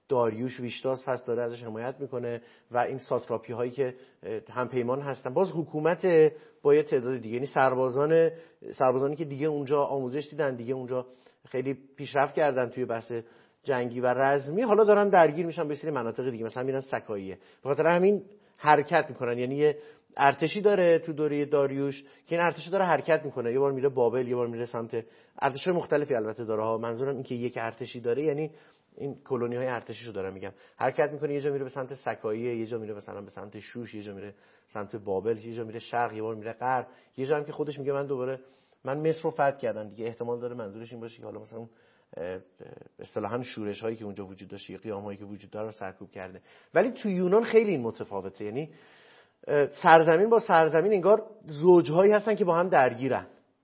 داریوش ویشتاس هست داره ازش حمایت میکنه و این ساتراپی هایی که همپیمان هستن. باز حکومت با یه تعداد دیگه، یعنی سربازانی که دیگه اونجا آموزش دیدن، دیگه اونجا خیلی پیشرفت کردن توی بحث جنگی و رزمی، حالا دارن درگیر میشن به سری مناطق دیگه، مثلا میرن سکاییه. به خاطر همین حرکت میکنن. یعنی یه ارتشی داره تو دوره داریوش که این ارتش داره حرکت میکنه، یه بار میره بابل، یه بار میره سمت ارتش‌های مختلفی البته داره ها. منظورم این که یک ارتشی داره یعنی این کلونی‌های ارتشیشو دارم میگم، حرکت میکنه، یه جا میره به سمت سکاییه، یه جا میره مثلا به سمت شوش، یه جا میره سمت بابل، یه جا میره شرق، یه بار میره غرب، یه جا هم که خودش میگه من مصر رو فتح کردم دیگه. احتمال داره منظورش این باشه که حالا مثلا اصطلاحاً شورش هایی که اونجا وجود داشته یا قیام هایی که وجود داره رو سرکوب کرده. ولی تو یونان خیلی این متفاوته، یعنی سرزمین با سرزمین انگار زوجهایی هستن که با هم درگیرن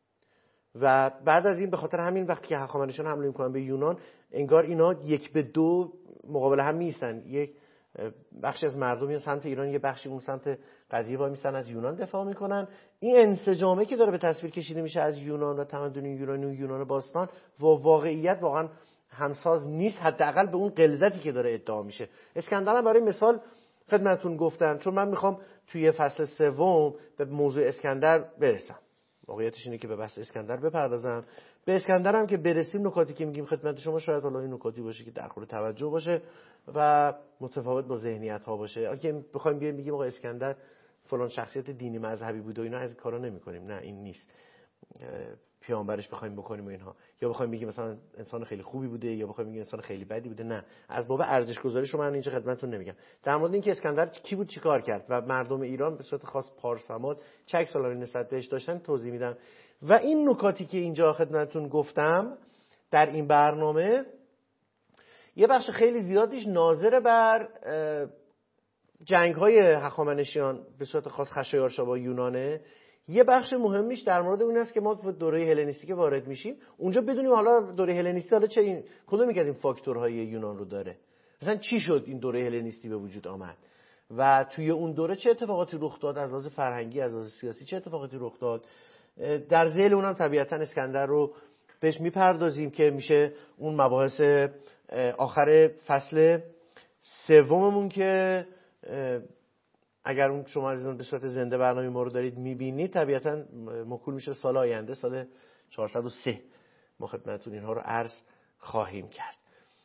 و بعد از این به خاطر همین وقتی که هخامنشیان حمله میکنن به یونان انگار اینا 1-2 مقابل هم نیستن. یک بخشی از مردم میان سمت ایران، یه بخشی اون سمت قضیه وای میستن از یونان دفاع میکنن. این انسجامی که داره به تصویر کشیده میشه از یونان و تمدن یونانی و یونان باستان و واقعیت واقعا همساز نیست، حداقل به اون غلظتی که داره ادعا میشه. اسکندر هم برای مثال خدمتتون گفتم، چون من میخوام توی فصل 3 به موضوع اسکندر برسم. واقعیتش اینه که به بحث اسکندر بپردازم. به اسکندر هم که برسیم نکاتی که میگیم خدمت شما شاید حالا این نکاتی باشه که در خور توجه باشه و متفاوت با ذهنیت ها باشه. اگه بخوایم بیایم بگیم آقا اسکندر فلان شخصیت دینی مذهبی بود و اینا، از کارا نمی‌کنیم، نه این نیست. پیامبرش بخوایم بکنیم و اینها، یا بخوایم بگیم مثلا انسان خیلی خوبی بوده یا بخوایم بگیم انسان خیلی بدی بوده، نه. از باب ارزش گذاری شما من اینجا خدمتتون نمیگم. در مورد اینکه اسکندر کی بود چیکار کرد و مردم ایران به صورت خاص پارساماد چه سالاری نسبت بهش داشتن توضیح میدم. و این نکاتی که اینجا خدمتتون گفتم در این برنامه یه بخش خیلی زیادیش ناظر بر جنگ‌های هخامنشیان به صورت خاص خشایارشا با یونانه. یه بخش مهمیش در مورد اون است که ما به دوره هلنیستی که وارد میشیم اونجا بدونیم حالا دوره هلنیستی حالا کدومی از این فاکتورهای یونان رو داره، مثلا چی شد این دوره هلنیستی به وجود آمد و توی اون دوره چه اتفاقاتی رخ داد، از لحاظ فرهنگی از لحاظ سیاسی چه اتفاقاتی رخ داد. در ذیل اونم طبیعتا اسکندر رو بهش میپردازیم که میشه اون مباحث آخر فصل 3 که اگر اون شما عزیزان به صورت زنده برنامه ما رو دارید میبینید طبیعتا موکول میشه سال آینده، سال 403 ما خدمتتون اینها رو عرض خواهیم کرد.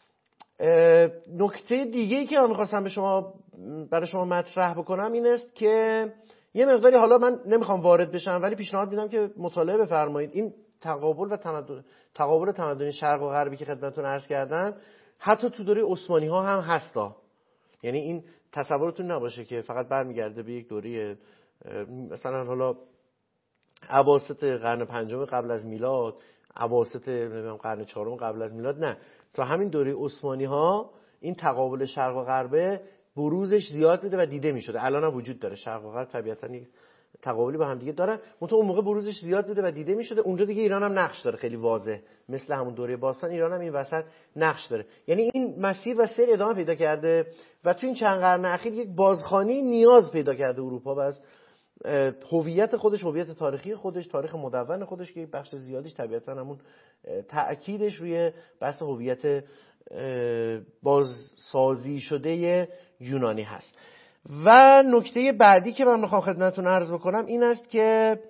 نکته دیگه‌ای که من می‌خواستم برای شما مطرح بکنم این است که یه مقداری، حالا من نمیخوام وارد بشم ولی پیشنهاد میدم که مطالعه بفرمایید. این تقابل تمدن شرق و غربی که خدمتتون عرض کردم حتی تو دوره عثمانی‌ها هم هستا. یعنی این تصورتون نباشه که فقط برمیگرده به یک دوره مثلا حالا اواسط قرن 5 قبل از میلاد، اواسط قرن 4 قبل از میلاد، نه، تا همین دوره عثمانی ها این تقابل شرق و غرب بروزش زیاد بوده و دیده میشده. الان هم وجود داره، شرق و غرب طبیعتا یک تقابلی با هم دیگه دارن، منتها اون موقع بروزش زیاد بوده و دیده میشده. اونجا دیگه ایران هم نقش داره خیلی واضح، مثل همون دوره باستان ایران هم این وسط نقش داره. یعنی این مسیر و سیر ادامه پیدا کرده و تو این چند قرن اخیر یک بازخوانی نیاز پیدا کرده اروپا و از هویت خودش، هویت تاریخی خودش، تاریخ مدون خودش که بخش زیادیش طبیعتا همون تأکیدش روی بحث هویت بازسازی شده یونانی هست. و نکته بعدی که من میخوام خدمتتون عرض بکنم این است که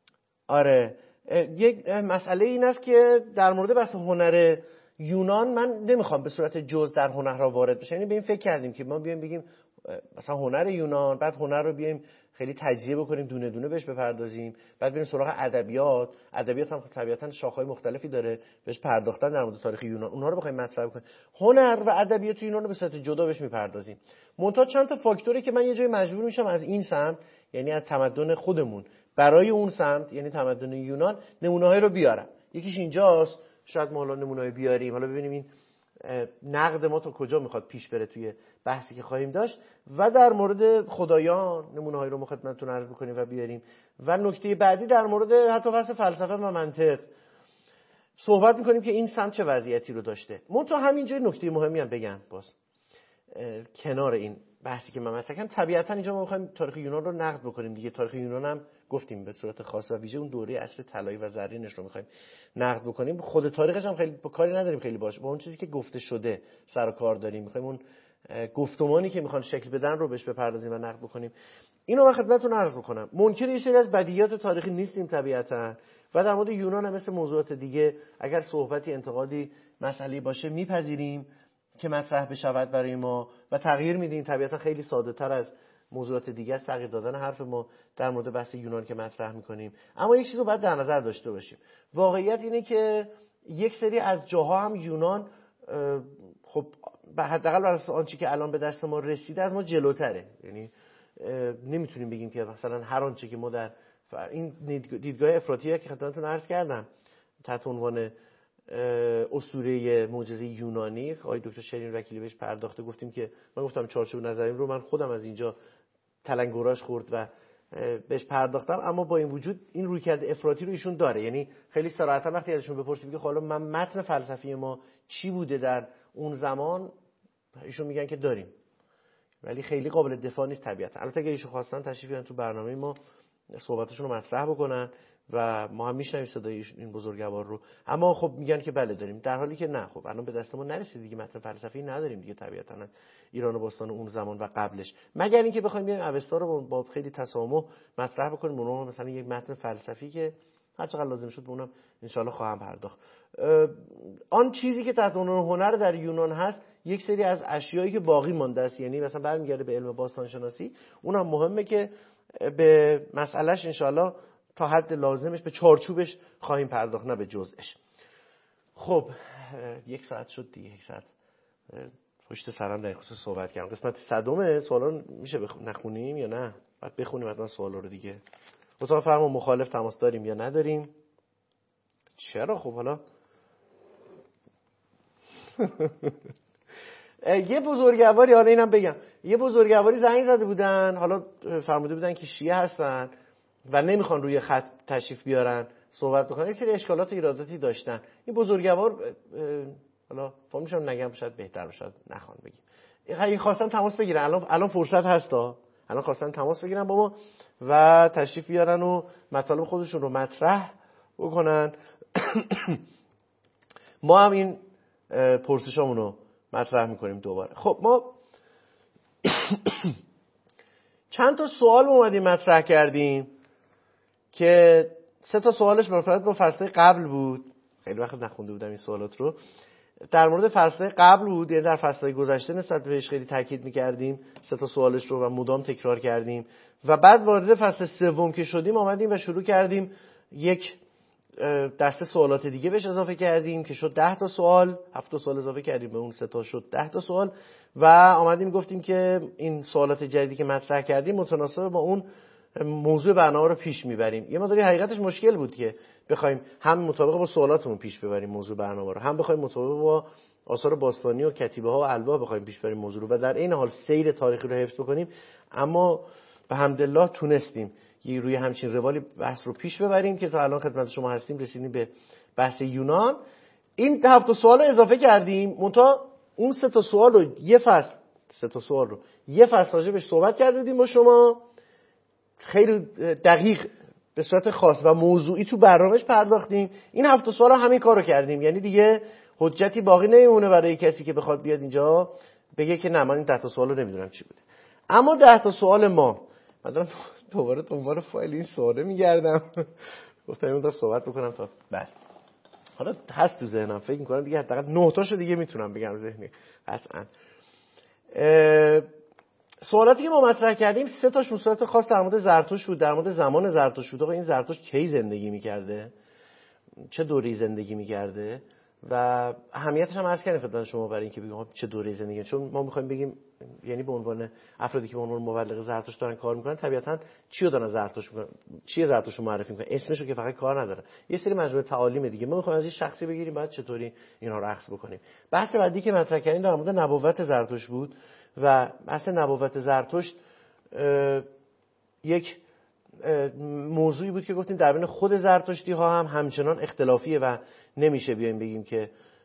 یک مسئله این است که در مورد بحث هنر یونان من نمیخوام به صورت جز در هنرها وارد بشم. یعنی به این فکر کردیم که ما بیایم بگیم مثلا هنر یونان، بعد هنر رو بیایم خیلی تجزیه بکنیم، دونه دونه بهش بپردازیم، بعد بریم سراغ ادبیات هم طبیعتا شاخه‌های مختلفی داره بهش پرداختن در مورد تاریخ یونان، اونها رو بخوایم مطرح کنیم. هنر و ادبیات یونان رو به صورت جدا بهش میپردازیم. منتها چند تا فاکتوری که من یه جای مجبور میشم از این سمت، یعنی از تمدن خودمون برای اون سمت، یعنی تمدن یونان، نمونه‌هایی رو بیارم. یکیش اینجاست، شاید ما حالا نمونه‌ای بیاریم، حالا ببینیم این نقد ما تا کجا میخواد پیش بره توی بحثی که خواهیم داشت. و در مورد خدایان نمونه‌هایی رو ما خدمتتون عرض بکنیم و بیاریم. و نکته بعدی در مورد حتی بحث فلسفه و منطق صحبت میکنیم که این سمت چه وضعیتی رو داشته. منتها همینجا نکته مهمی هم بگم باز کنار این بحثی که من مطرح کردم، طبیعتا اینجا ما میخوایم تاریخ یونان رو نقد بکنیم دیگه. تاریخ یونان هم گفتیم به صورت خاص و ویژه اون دوره عصر طلایی و زرینش رو می‌خوایم نقد بکنیم. خود تاریخش هم خیلی کاری نداریم خیلی باشه، با اون چیزی که گفته شده سر و کار داریم، می‌خوایم اون گفتمانی که میخوان شکل بدن رو بهش بپردازیم و نقد بکنیم. اینو من خدمتتون عرض بکنم. منکر یه سری از بدیهیات تاریخی نیستیم طبیعتاً، و در مورد یونان هم مثل موضوعات دیگه اگر صحبتی انتقادی مسئله باشه میپذیریم که مطرح بشود برای ما و تغییر میدیم. طبیعتاً خیلی ساده تر از موضوعات دیگه است تغییر دادن حرف ما در مورد بحث یونان که مطرح میکنیم. اما یک چیز رو باید در نظر داشته باشیم. واقعیت اینه که یک سری از جاها هم یونان خب حداقل بر اساس آنچه که الان به دست ما رسیده از ما جلوتره. یعنی نمیتونیم بگیم که مثلا هر آنچه که ما در این دیدگاه افراطی که خدمتتون عرض کردم تحت عنوان اسطوره معجزه یونانی آقای دکتر شیرین وکیلی بهش پرداخته، گفتیم که من گفتم چارچوب نظریم رو من خودم از اینجا تلنگراش خورد و بهش پرداختم، اما با این وجود این رویکرد افراطی رو ایشون داره. یعنی خیلی صراحتا وقتی ازشون بپرسید که حالا من متن فلسفی ما چی بوده در اون زمان، ایشون میگن که داریم، ولی خیلی قابل دفاع نیست طبیعتا. البته اگه ایشون خواستن تشریف بیارن تو برنامه ما صحبتشون رو مطرح بکنن و ما هم میشنویم صدای این بزرگوار رو، اما خب میگن که بله داریم، در حالی که نه، خب الان به دست ما نرسید دیگه، متن فلسفی نداریم دیگه طبیعتا ایران باستان اون زمان و قبلش، مگر اینکه بخوایم بیایم اوستا رو با خیلی تسامح مطرح بکنیم، اونم مثلا یک متن فلسفی که هر چقدر لازم شد به اونم ان شاءالله خواهم پرداخت. آن چیزی که تحت عنوان هنر در یونان هست یک سری از اشیایی که باقی مانده است، یعنی مثلا برمیگرده به علم باستان شناسی، اونم مهمه که به مسئلهش ان شاءالله تا حد لازمش به چارچوبش خواهیم پرداخت، نه به جزئش. خب 1 ساعت شد دیگه، 1 ساعت پشت سرم در خصوص صحبت کردم. قسمت 100 سوالا میشه نخونیم یا نه؟ بعد بخونیم حتما سوالا رو دیگه. اتاق فرما مخالف تماس داریم یا نداریم؟ چرا؟ خب حالا یه بزرگواری، حالا اینم بگم، یه بزرگواری زنگ زده بودن، حالا فرموده بودن که شیعه هستن و نمیخوان روی خط تشریف بیارن صحبت بکنن، یه سری اشکالات و ایراداتی داشتن. این بزرگوار حالا فهمیشم نگم شاید بهتر باشه نخوان بگیم، این خواستن تماس بگیرن، الان فرصت هستا، الان خواستن تماس بگیرن با ما و تشریف بیارن و مطالب خودشون رو مطرح بکنن. ما هم این پرسشامون رو مطرح میکنیم دوباره. خب ما چند تا سوال اومدیم مطرح کردیم که 3 تا سوالش مرتبط با فصل قبل بود، خیلی وقت نخونده بودم این سوالات رو، در مورد فصل قبل بود، یعنی در فصل گذشته نسبت بهش خیلی تاکید میکردیم 3 تا سوالش رو و مدام تکرار کردیم و بعد وارد فصل 3 که شدیم آمدیم و شروع کردیم یک دسته سوالات دیگه بهش اضافه کردیم که شد 10 تا سوال، 7 تا سوال اضافه کردیم به اون 3 تا شد 10 تا سوال و آمدیم گفتیم که این سوالات جدیدی که مطرح کردیم متناسب با اون موضوع برنامه رو پیش میبریم. یه مقداری حقیقتش مشکل بود که بخوایم هم مطابق با سوالاتمون پیش ببریم موضوع برنامه رو، هم بخوایم مطابق با آثار باستانی و کتیبه ها و الواح بخوایم پیش ببریم موضوع رو و در این حال سیر تاریخی رو حفظ بکنیم، اما به حمدالله تونستیم یه روی همچین روالی بحث رو پیش ببریم که تا الان خدمت شما هستیم. رسیدیم به بحث یونان. این 7 تا سوال رو اضافه کردیم، منتها اون 3 تا سوال رو یه فصل 3 تا سوال رو یه فصل راجع بهش صحبت کردیم با شما، خیلی دقیق به صورت خاص و موضوعی تو برنامهش پرداختیم. این 7 تا سوال همین کارو کردیم، یعنی دیگه حجتی باقی نمیمونه برای کسی که بخواد بیاد اینجا بگه که نه من این 10 تا سوالو نمیدونم چی بوده. اما 10 تا سوال ما، من دارم دوباره دنبال فایل این سواله میگردم، گفتم اون تا صحبت بکنم تا بله حالا هست تو ذهنم، فکر می‌کنم دیگه حداقل 9 تاشو دیگه میتونم بگم ذهنی قطعاً. سوالاتی که ما مطرح کردیم 3 تاش صورت خاص در مورد زرتشت بود، در مورد زمان زرتشت بود. آقا این زرتشت کی زندگی می‌کرده، چه دوره‌ای زندگی می‌کرده و اهمیتش هم عرض کردیم خدمت شما برای اینکه بگیم چه دوره‌ای زندگی، چون ما می‌خوایم بگیم یعنی به عنوان افرادی که به عنوان مبلغ زرتشت دارن کار می‌کنن طبیعتاً چی رو دارن زرتشت می‌کنن، چیه زرتشت رو معرفی می‌کنن، اسمشو که فقط کار نداره، یه سری مجموعه تعالیم دیگه ما می‌خوایم از این شخصی بگیریم بعد چطوری اینها رو اخذ بکنیم. بحث بعدی که مطرح کردیم در مورد نبوت زرتشت بود و بحث نبوت زرتشت یک موضوعی بود که گفتیم در بین خود زرتشتی ها هم همچنان اختلافیه و نمیشه بیایم بگیم که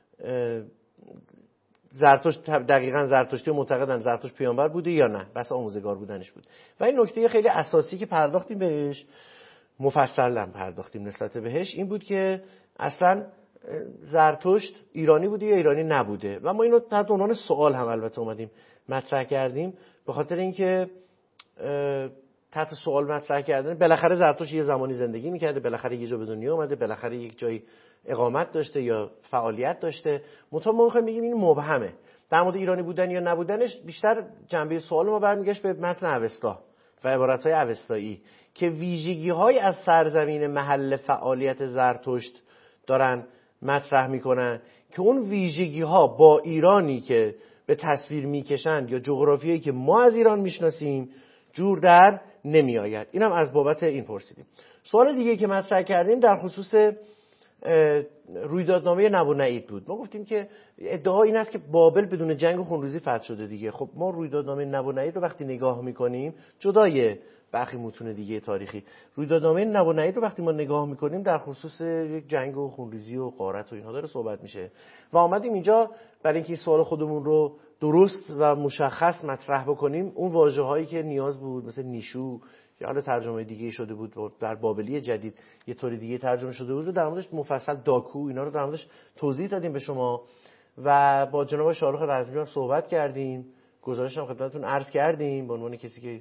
زرتشت دقیقاً زرتشتی معتقدن زرتشت پیامبر بوده یا نه، بس آموزگار بودنش بود. و این نکته خیلی اساسی که پرداختیم بهش مفصلا پرداختیم نسبت بهش این بود که اصلا زرتشت ایرانی بوده یا ایرانی نبوده و ما اینو تحت عنوان سوال هم البته اومدیم مطرح کردیم، به خاطر اینکه تحت سوال مطرح کردن بالاخره زرتشت یه زمانی زندگی میکرده، بالاخره یه جا به دنیا اومده، بالاخره یک جایی اقامت داشته یا فعالیت داشته. ما میخوایم بگیم این مبهمه. در مورد ایرانی بودن یا نبودنش بیشتر جنبه سوال ما برمیگشت به متن اوستا و عبارت‌های اوستایی که ویژگی‌های از سرزمین محل فعالیت زرتشت دارن مطرح میکنن که اون ویژگی‌ها با ایرانی که به تصویر میکشن یا جغرافیایی که ما از ایران میشناسیم جور در نمی آید. اینم از بابت این پرسیدیم. سوال دیگه که مطرح کردیم در خصوص رویدادنامه نبو نعید بود. ما گفتیم که ادعا این است که بابل بدون جنگ و خونریزی فتح شده دیگه. خب ما رویدادنامه نبو نعید رو وقتی نگاه میکنیم جدای برخی متون دیگه تاریخی، رویدادنامه نبو نعید رو وقتی ما نگاه میکنیم در خصوص یک جنگ و خونریزی و غارت و اینها داره صحبت میشه و آمدیم اینجا برای اینکه سوال خودمون رو درست و مشخص مطرح بکنیم اون واژه‌هایی که نیاز بود مثل نیشو یا حالا ترجمه دیگه شده بود در بابلی جدید یه طور دیگه ترجمه شده بود و در موردش مفصل داکو اینا رو در موردش توضیح دادیم به شما و با جناب شاروخ رزمی هم صحبت کردیم، گزارش هم خدمتتون عرض کردیم به عنوان کسی که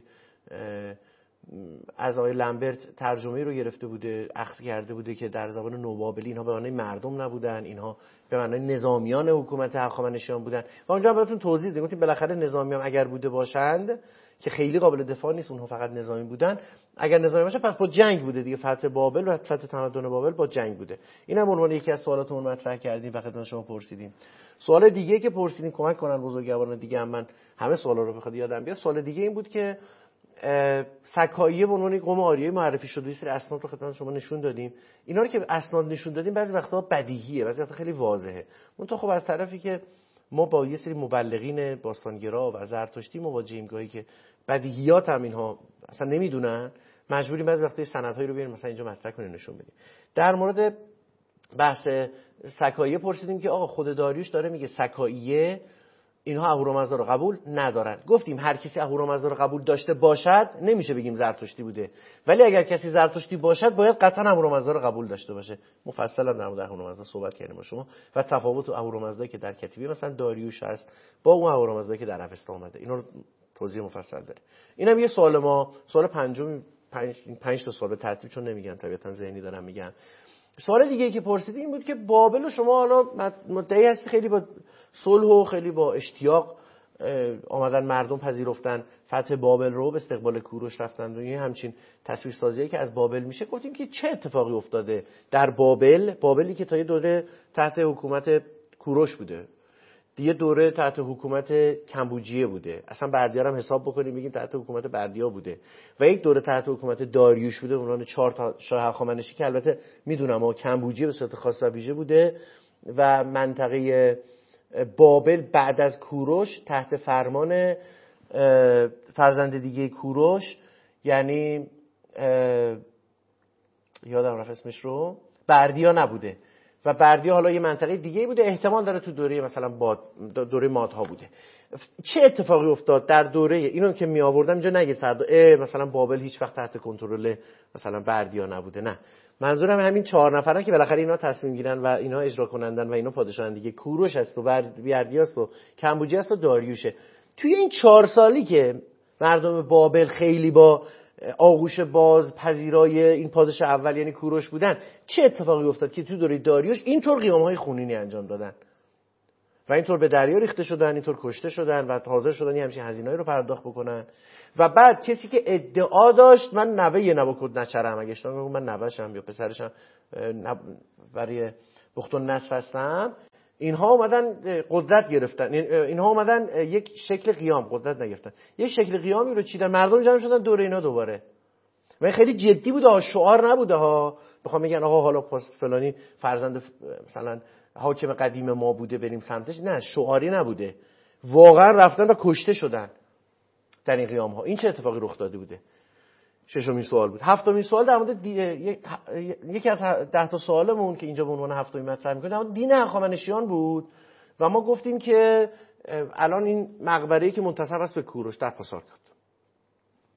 از آقای لمبرت ترجمه رو گرفته بوده، اخذ کرده بوده که در زبان نوبابلی اینها به معنای مردم نبودن، اینها به معنای نظامیان حکومت هخامنشیان بودن و اونجا براتون توضیح دادیم. گفتیم بالاخره نظامیان اگر بوده باشند که خیلی قابل دفاع نیست، اونها فقط نظامی بودن، اگر نظامی باشه پس با جنگ بوده دیگه. فتح بابل و فتح تمدن بابل با جنگ بوده. اینم عنوان یکی از سوالاتمون مطرح کردیم و خدمت شما پرسیدیم. سوال دیگه که پرسیدیم کمک کنن بزرگواران دیگه هم من همه سوالا رو بخواد یادم بیاد. سوال دیگه این بود که سکاییه به عنوان قوم آریایی معرفی شده، یه سری اسناد رو خدمت شما نشون دادیم. اینا رو که اسناد نشون دادیم بعضی وقتا بدیهیه، بعضی وقتا خیلی واضحه. اون تو خب از طرفی که ما با یه سری مبلغین باستانگرا و زرتشتی مواجهیم گاهی که بدیهیات هم اینها اصلا نمیدونن، مجبوریم بعضی وقتا سندهایی رو بیاریم مثلا اینجا مطرح کنیم نشون بدیم. در مورد بحث سکاییه پرسیدیم که آقا خود داریوش داره میگه سکاییه اینها اهورامزدا رو قبول ندارن. گفتیم هر کسی اهورامزدا رو قبول داشته باشد نمیشه بگیم زرتشتی بوده، ولی اگر کسی زرتشتی باشد باید قطعا اهورامزدا رو قبول داشته باشه. مفصلا در مورد اهورامزدا صحبت کردیم با شما و تفاوت اهورامزدا که در کتیبه مثلا داریوش هست با اون اهورامزدا که در اوستا اومده، اینا رو توضیح مفصل داره. اینم یه سوال ما، سوال پنجم، 5 تا سوال به ترتیب چون نمیگم طبیعتا ذهنی دارم میگم. سوال دیگه که پرسیدیم این بود که بابل و شما حالا مدعی هستی خیلی با صلح و خیلی با اشتیاق آمدن مردم پذیرفتن فتح بابل رو، به استقبال کوروش رفتن و یه همچین تصویرسازیایی که از بابل میشه. گفتیم که چه اتفاقی افتاده در بابلی که تا یه دوره تحت حکومت کوروش بوده، یه دوره تحت حکومت کمبوجیه بوده، اصلا بردیا هم حساب بکنیم بگیم تحت حکومت بردیا بوده و یک دوره تحت حکومت داریوش بوده، عنوان 4 تا شاه هخامنشی که البته میدونم اما کمبوجیه به صورت خاص و ویژه بوده و منطقه بابل بعد از کوروش تحت فرمان فرزند دیگه کوروش یعنی یادم رفت اسمش رو، بردیا نبوده و بردیا حالا یه منطقه دیگه بوده، احتمال داره تو دوره مثلا دوره مادها بوده. چه اتفاقی افتاد در دوره اینو که می آوردم اینجا نگید فردا مثلا بابل هیچ وقت تحت کنترل مثلا بردیا نبوده، نه، منظورم همین 4 نفرن که بالاخره اینا تصمیم گیرن و اینا اجرا کنندن و اینا پادشاهن دیگه. کوروش است و بردیا است و کمبوجی است و داریوشه. توی این 4 سالی که مردم بابل خیلی با آغوش باز پذیرای این پادشاه اول یعنی کوروش بودن، چه اتفاقی افتاد که تو دوره داریوش اینطور قیام‌های خونینی انجام دادن و اینطور به دریا ریخته شدن، اینطور کشته شدن و حاضر شدن همچین هزینه‌ای رو پرداخت بکنن و بعد کسی که ادعا داشت من نوه نبوکدنچرم، اگه اشتباه نکنم من نوه‌شم یا پسرشم برای بختون نصر هستم، اینها اومدن قدرت گرفتن، اینها اومدن یک شکل قیام، قدرت نگرفتن، یک شکل قیامی رو چیدن، مردم جمع شدن دور اینا دوباره و خیلی جدی بوده ها، شعار نبوده ها بخوام میگن آقا حالا فلانی فرزند مثلا حاکم قدیم ما بوده بریم سمتش، نه، شعاری نبوده، واقعا رفتن و کشته شدن در این قیام ها. این چه اتفاقی رخ داده بوده؟ 6مین سوال بود. 7مین سوال در مورد یکی از 10 تا سوالمون که اینجا به عنوان 7می مطرح می‌کنیم در مورد دین هخامنشیان بود و ما گفتیم که الان این مقبره‌ای که منتسب است به کوروش در پاسارگاد،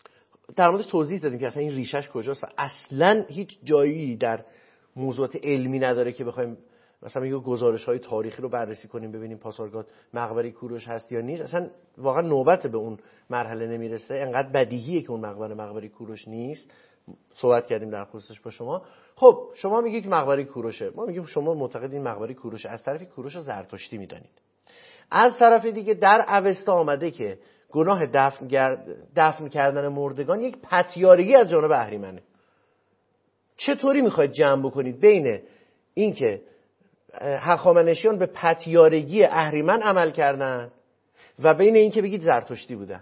در موردش توضیح دادیم که اصلا این ریشش کجاست و اصلا هیچ جایی در موضوعات علمی نداره که بخوایم مثلا یه گزارش‌های تاریخی رو بررسی کنیم ببینیم پاسارگاد مقبره کوروش هست یا نیست. اصلا واقعا نوبت به اون مرحله نمیرسه، انقدر بدیهیه که اون مقبره کوروش نیست. صحبت کردیم در خصوصش با شما. خب شما میگید که مقبره کوروشه، ما میگیم شما معتقد این مقبره کوروشه، از طرفی کوروش رو زرتشتی میدانید، از طرف دیگه در اوستا آمده که گناه دفن کردن مردگان یک پتیارگی از جانب اهریمنه. چطوری میخواید جمع بکنید بین این که هخامنشیان به پتیارگی اهریمن عمل کردن و بین این که بگید زرتشتی بودن؟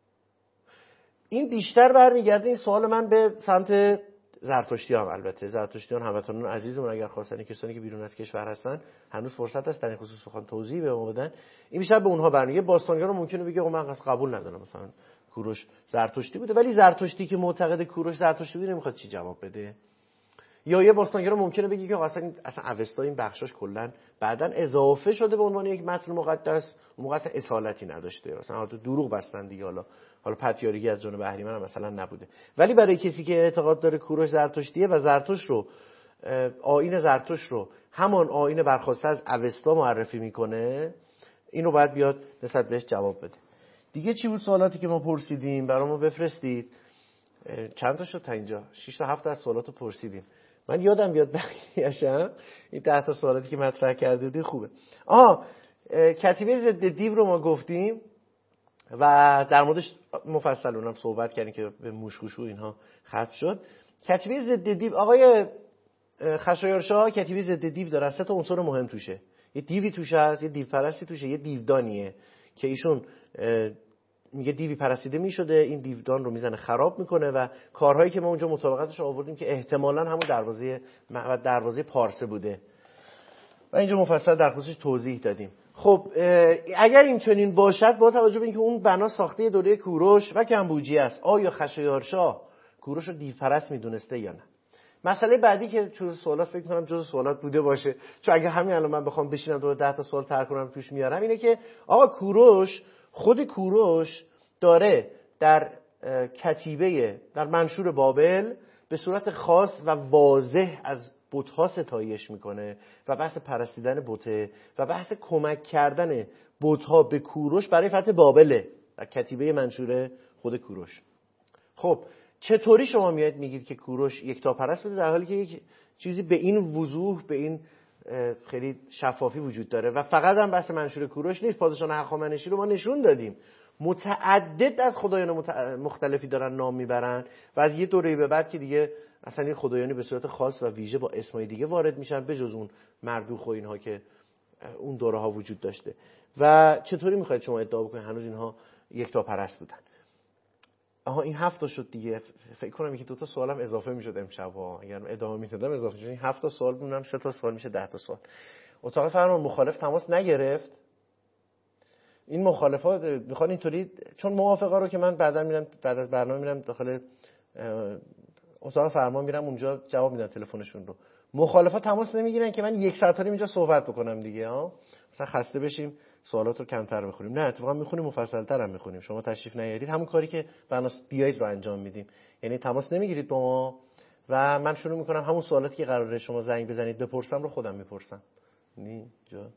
این بیشتر برمیگرده این سوال من به سمت زرتشتیان. البته زرتشتیان هموطنان عزیزمون اگر خواستن کسانی که بیرون از کشور هستن هنوز فرصت هست در این خصوص بخوان توضیح به ما بدن، این بیشتر به اونها برمیگرده. باستانیان ممکنه بگه من قبول ندارم مثلا کوروش زرتشتی بوده، ولی زرتشتی که معتقد کوروش زرتشتی بوده نمیخواد چی جواب بده. یا یه باستانگرا ممکنه بگه که اصلا اوستا این بخشاش کلا بعدن اضافه شده به عنوان یک متن مقدس، اون موقع اصلا اصالتی نداشته، مثلا حالت دروغ بستن دیگه، حالا پتیارگی از جانب اهریمن هم مثلا نبوده. ولی برای کسی که اعتقاد داره کوروش زرتشتیه و زرتشت رو آیین زرتشت رو همان آیین برخواسته از اوستا معرفی میکنه، اینو باید بیاد نسبت بهش جواب بده. دیگه چی بود سوالاتی که ما پرسیدیم؟ برامو بفرستید. چند تا شد تا اینجا؟ 6 تا 7 از سوالاتو پرسیدیم. من یادم بیاد بقیه‌اشم. این 10 تا سوالاتی که مطرح کرده بودی خوبه. کتیبه ضد دیو رو ما گفتیم و در موردش مفصل اونم صحبت کردیم که به موش‌خوشو اینها ختم شد. کتیبه ضد دیو آقای خشایارشا کتیبه ضد دیو داره، 3 تا عنصر مهم توشه. یه دیوی توشه هست، یه دیو پرستی توشه، یه دیودانیه که ایشون میگه دیوی پرستیده میشده، این دیودان رو میزنه خراب میکنه و کارهایی که ما اونجا مطابقتش آوردیم که احتمالاً همون دروازه پارسه بوده و اینجا مفصل در خصوصش توضیح دادیم. خب اگر این چنین باشد با توجه به اینکه اون بنا ساخته دوره کوروش و کمبوجی است، آیا خشایارشا کوروش رو دیو پرست میدونسته یا نه؟ مسئله بعدی که جز سوالات فکر کنم جز سوالات بوده باشه، چون اگه همین الان من بخوام بشینم دور 10 تا سوال طرح کنم توش میارم، اینه که آقا خود کوروش داره در کتیبه در منشور بابل به صورت خاص و واضح از بت‌ها ستایش میکنه و بحث پرستیدن بته و بحث کمک کردن بت‌ها به کوروش برای فتح بابله در کتیبه منشور خود کوروش. خب چطوری شما میاد میگید که کوروش یکتاپرست بوده در حالی که یک چیزی به این وضوح، به این خیلی شفافی وجود داره و فقط هم بحث منشور کوروش نیست، پادشاه هخامنشی رو ما نشون دادیم متعدد از خدایان مختلفی دارن نام میبرن و از یه دوره به بعد که دیگه اصلا این خدایانی به صورت خاص و ویژه با اسمای دیگه وارد میشن به جز اون مردوخ و اینها که اون دوره ها وجود داشته. و چطوری میخواید شما ادعا بکنید هنوز اینها یکتاپرست بودن؟ این 7 تا شد دیگه. فکر کنم یکی 2 تا سوالم اضافه میشد امشب اگر ادامه میدادم اضافه میشد. این 7 تا سوال بودم، 3 تا سوال میشه 10 تا سوال. اتاق فرمان مخالف تماس نگرفت. این مخالفات میخوان اینطوری، چون موافقا رو که من بعدا میرم بعد از برنامه میرم داخل اتاق فرمان میرم اونجا جواب میدن تلفنشون رو. مخالفا تماس نمیگیرن که من 1 ساعت اینجا صحبت بکنم دیگه مثلا خسته بشیم سوالات رو کمتر بخونیم. نه اتفاقا میخونیم مفصل‌تر هم میخونیم. شما تشریف نیارید همون کاری که بناس بیایید رو انجام میدیم. یعنی تماس نمیگیرید با ما و من شروع میکنم همون سوالاتی که قراره شما زنگ بزنید بپرسم رو خودم میپرسم. یعنی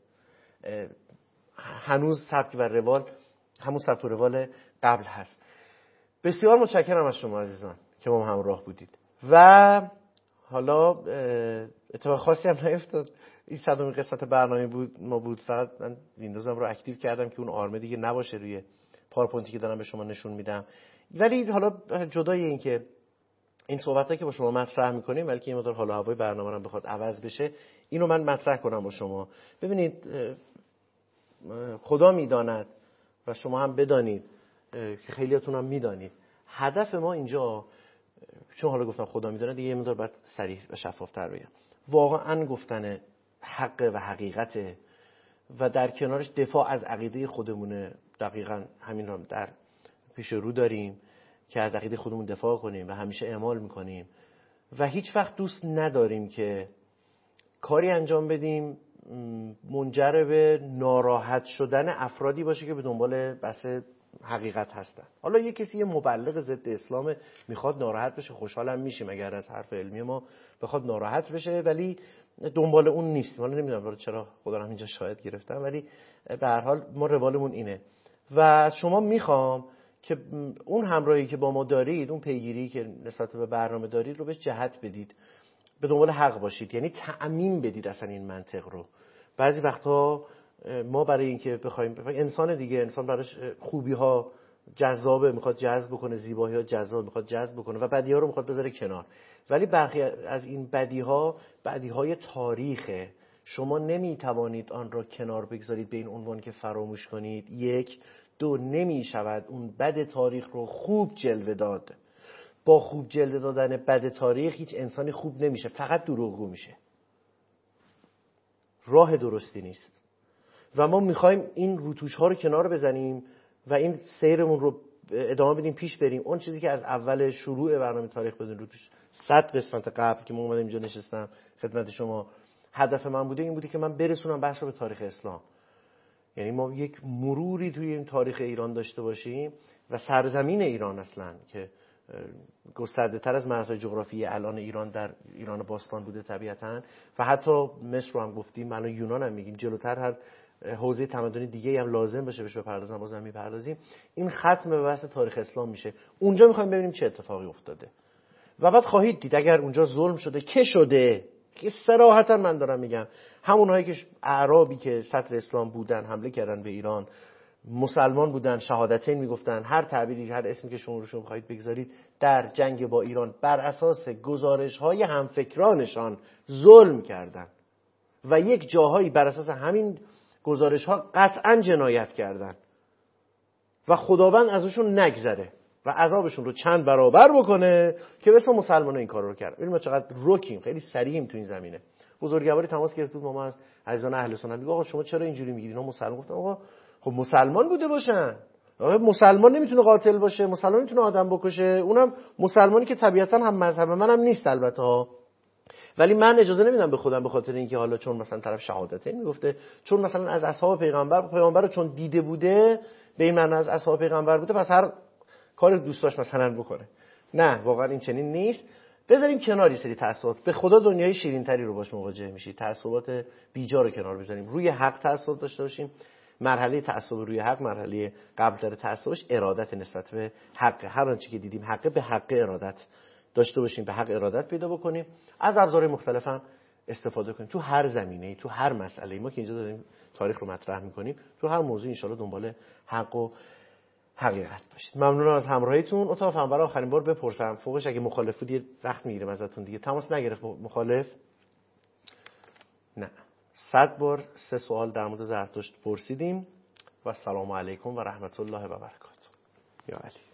هنوز سبک و روال همون سبک و روال قبل هست. بسیار متشکرم از شما عزیزان که ما همراه بودید و حالا اتفاق خاصی هم نیفتاد. این 100مین قسمت برنامه بود فقط من ویندوزم رو اکتیو کردم که اون آرمه دیگه نباشه روی پاورپوینتی که دارم به شما نشون میدم. ولی حالا جدای این که این صحبتایی که با شما مطرح میکنیم بلکه این مقدار حال و هوای برنامه رو بخواد عوض بشه، اینو من مطرح کنم با شما. ببینید خدا میداند و شما هم بدانید که خیلیاتون هم میدانید هدف ما اینجا، چون حالا گفتم خدا میداند دیگه یه مقدار باید صریح و شفافتر بگم، واقعا گفتن حق و حقیقته و در کنارش دفاع از عقیده خودمونه. دقیقاً همین رو در پیش رو داریم که از عقیده خودمون دفاع کنیم و همیشه اعمال میکنیم و هیچ وقت دوست نداریم که کاری انجام بدیم منجر به ناراحت شدن افرادی باشه که به دنبال بحث حقیقت هستن. حالا یه کسی یه مبلغ ضد اسلام میخواد ناراحت بشه، خوشحالم میشیم اگر از حرف علمی ما بخواد ناراحت بشه، ولی دنبال اون نیستیم. حالا نمیدونم چرا خدا رو اینجا شاهد گرفتم، ولی به هر حال ما روالمون اینه. و از شما میخوام که اون همراهی که با ما دارید، اون پیگیری که نسبت به برنامه دارید رو بهش جهت بدید، به دنبال حق باشید، یعنی تعمیم بدید اصلا این منطق رو. بعضی وقتها ما برای اینکه بخوایم انسان دیگه، انسان براش خوبی ها جذابه، میخواد جذب بکنه، زیبایی ها جذاب میخواد جذب بکنه و بدی ها رو میخواد بذاره کنار، ولی برخی از این بدی های تاریخه. شما نمیتوانید آن را کنار بگذارید به این عنوان که فراموش کنید. یک. دو، نمیشود اون بد تاریخ رو خوب جلوه داد. با خوب جلوه دادن بد تاریخ هیچ انسانی خوب نمیشه، فقط دروغگو میشه. راه درستی نیست و ما میخوایم این روتوش ها رو کنار بزنیم و این سیرمون رو ادامه بدیم، پیش بریم. اون چیزی که از اول شروع برنامه تاریخ بدون روتوش 100 قسمت قبل که من اومدم اینجا نشستم خدمت شما، هدف من بوده این بوده که من برسونم بحث رو به تاریخ اسلام. یعنی ما یک مروری توی این تاریخ ایران داشته باشیم و سرزمین ایران اصلا که گسترده تر از مرزهای جغرافیایی الان ایران در ایران باستان بوده طبیعتاً، و حتی مصر رو هم گفتیم، الان یونان هم میگیم، جلوتر هر حوزه تمدنی دیگه هم لازم بشه بهش بپردازیم، بازم میپردازیم. این ختم به بحث تاریخ اسلام میشه. اونجا میخوایم ببینیم چه اتفاقی افتاده و بعد خواهید دید اگر اونجا ظلم شده که شده، که صراحتا من دارم میگم، همونهایی که اعرابی که سطر اسلام بودن حمله کردن به ایران، مسلمان بودن، شهادتین میگفتن، هر تعبیری هر اسمی که شما روشون بخواید بگذارید، در جنگ با ایران بر اساس گزارش‌های همفکرانشان ظلم کردن و یک جاهایی بر اساس همین گزارش‌ها قطعاً جنایت کردن و خداوند ازشون نگذره و عذابشون رو چند برابر بکنه که مثل مسلمان‌ها این کارو رو کردن. ببین ما چقدر رکیم، خیلی سریعیم تو این زمینه. بزرگواری تماس گرفت بود با ما از عزیزان اهل سنت، میگه آقا شما چرا اینجوری میگید؟ اینا مسلمان. گفتم آقا خب مسلمان بوده باشن، آقا مسلمان نمیتونه قاتل باشه، مسلمان نمیتونه آدم بکشه، اونم مسلمانی که طبیعتا هم مذهب منم نیست البته ها، ولی من اجازه نمیدم به خودم به خاطر اینکه حالا چون مثلا طرف شهادتین میگفته، چون مثلا از اصحاب پیغمبر رو چون دیده بوده، به این معنی از اصحاب پیغمبر بوده، پس هر کار دوست داشت مثلا بکنه. نه، واقعا این چنین نیست. بذاریم کناری سری تعصبات. به خدا دنیای شیرین‌تری رو باش مواجه میشید. تعصبات بیجا رو کنار بذاریم. روی حق تعصب داشته باشیم. مرحله تعصب روی حق، مرحله قبل تعصبش ارادت نسبت به حق. هر آنچه که دیدیم حق، به حق ارادت داشته باشیم، به حق ارادت پیدا بکنیم. از ابزارهای مختلف هم استفاده کنیم. تو هر زمینه‌ای، تو هر مسئله‌ای. ما که اینجا داریم تاریخ رو مطرح می‌کنیم، تو هر موضوعی ان شاءالله دنبال حق و حقیقت باشید. ممنونم از همراهیتون. اتاق هم برای آخرین بار بپرسم، فوقش اگه مخالف بود یه وقت میگیرم ازتون دیگه. تماس نگرفت مخالف؟ نه. 100 بار 3 سوال در مورد زرتشت پرسیدیم و السلام علیکم و رحمت الله و برکاته. یا علی.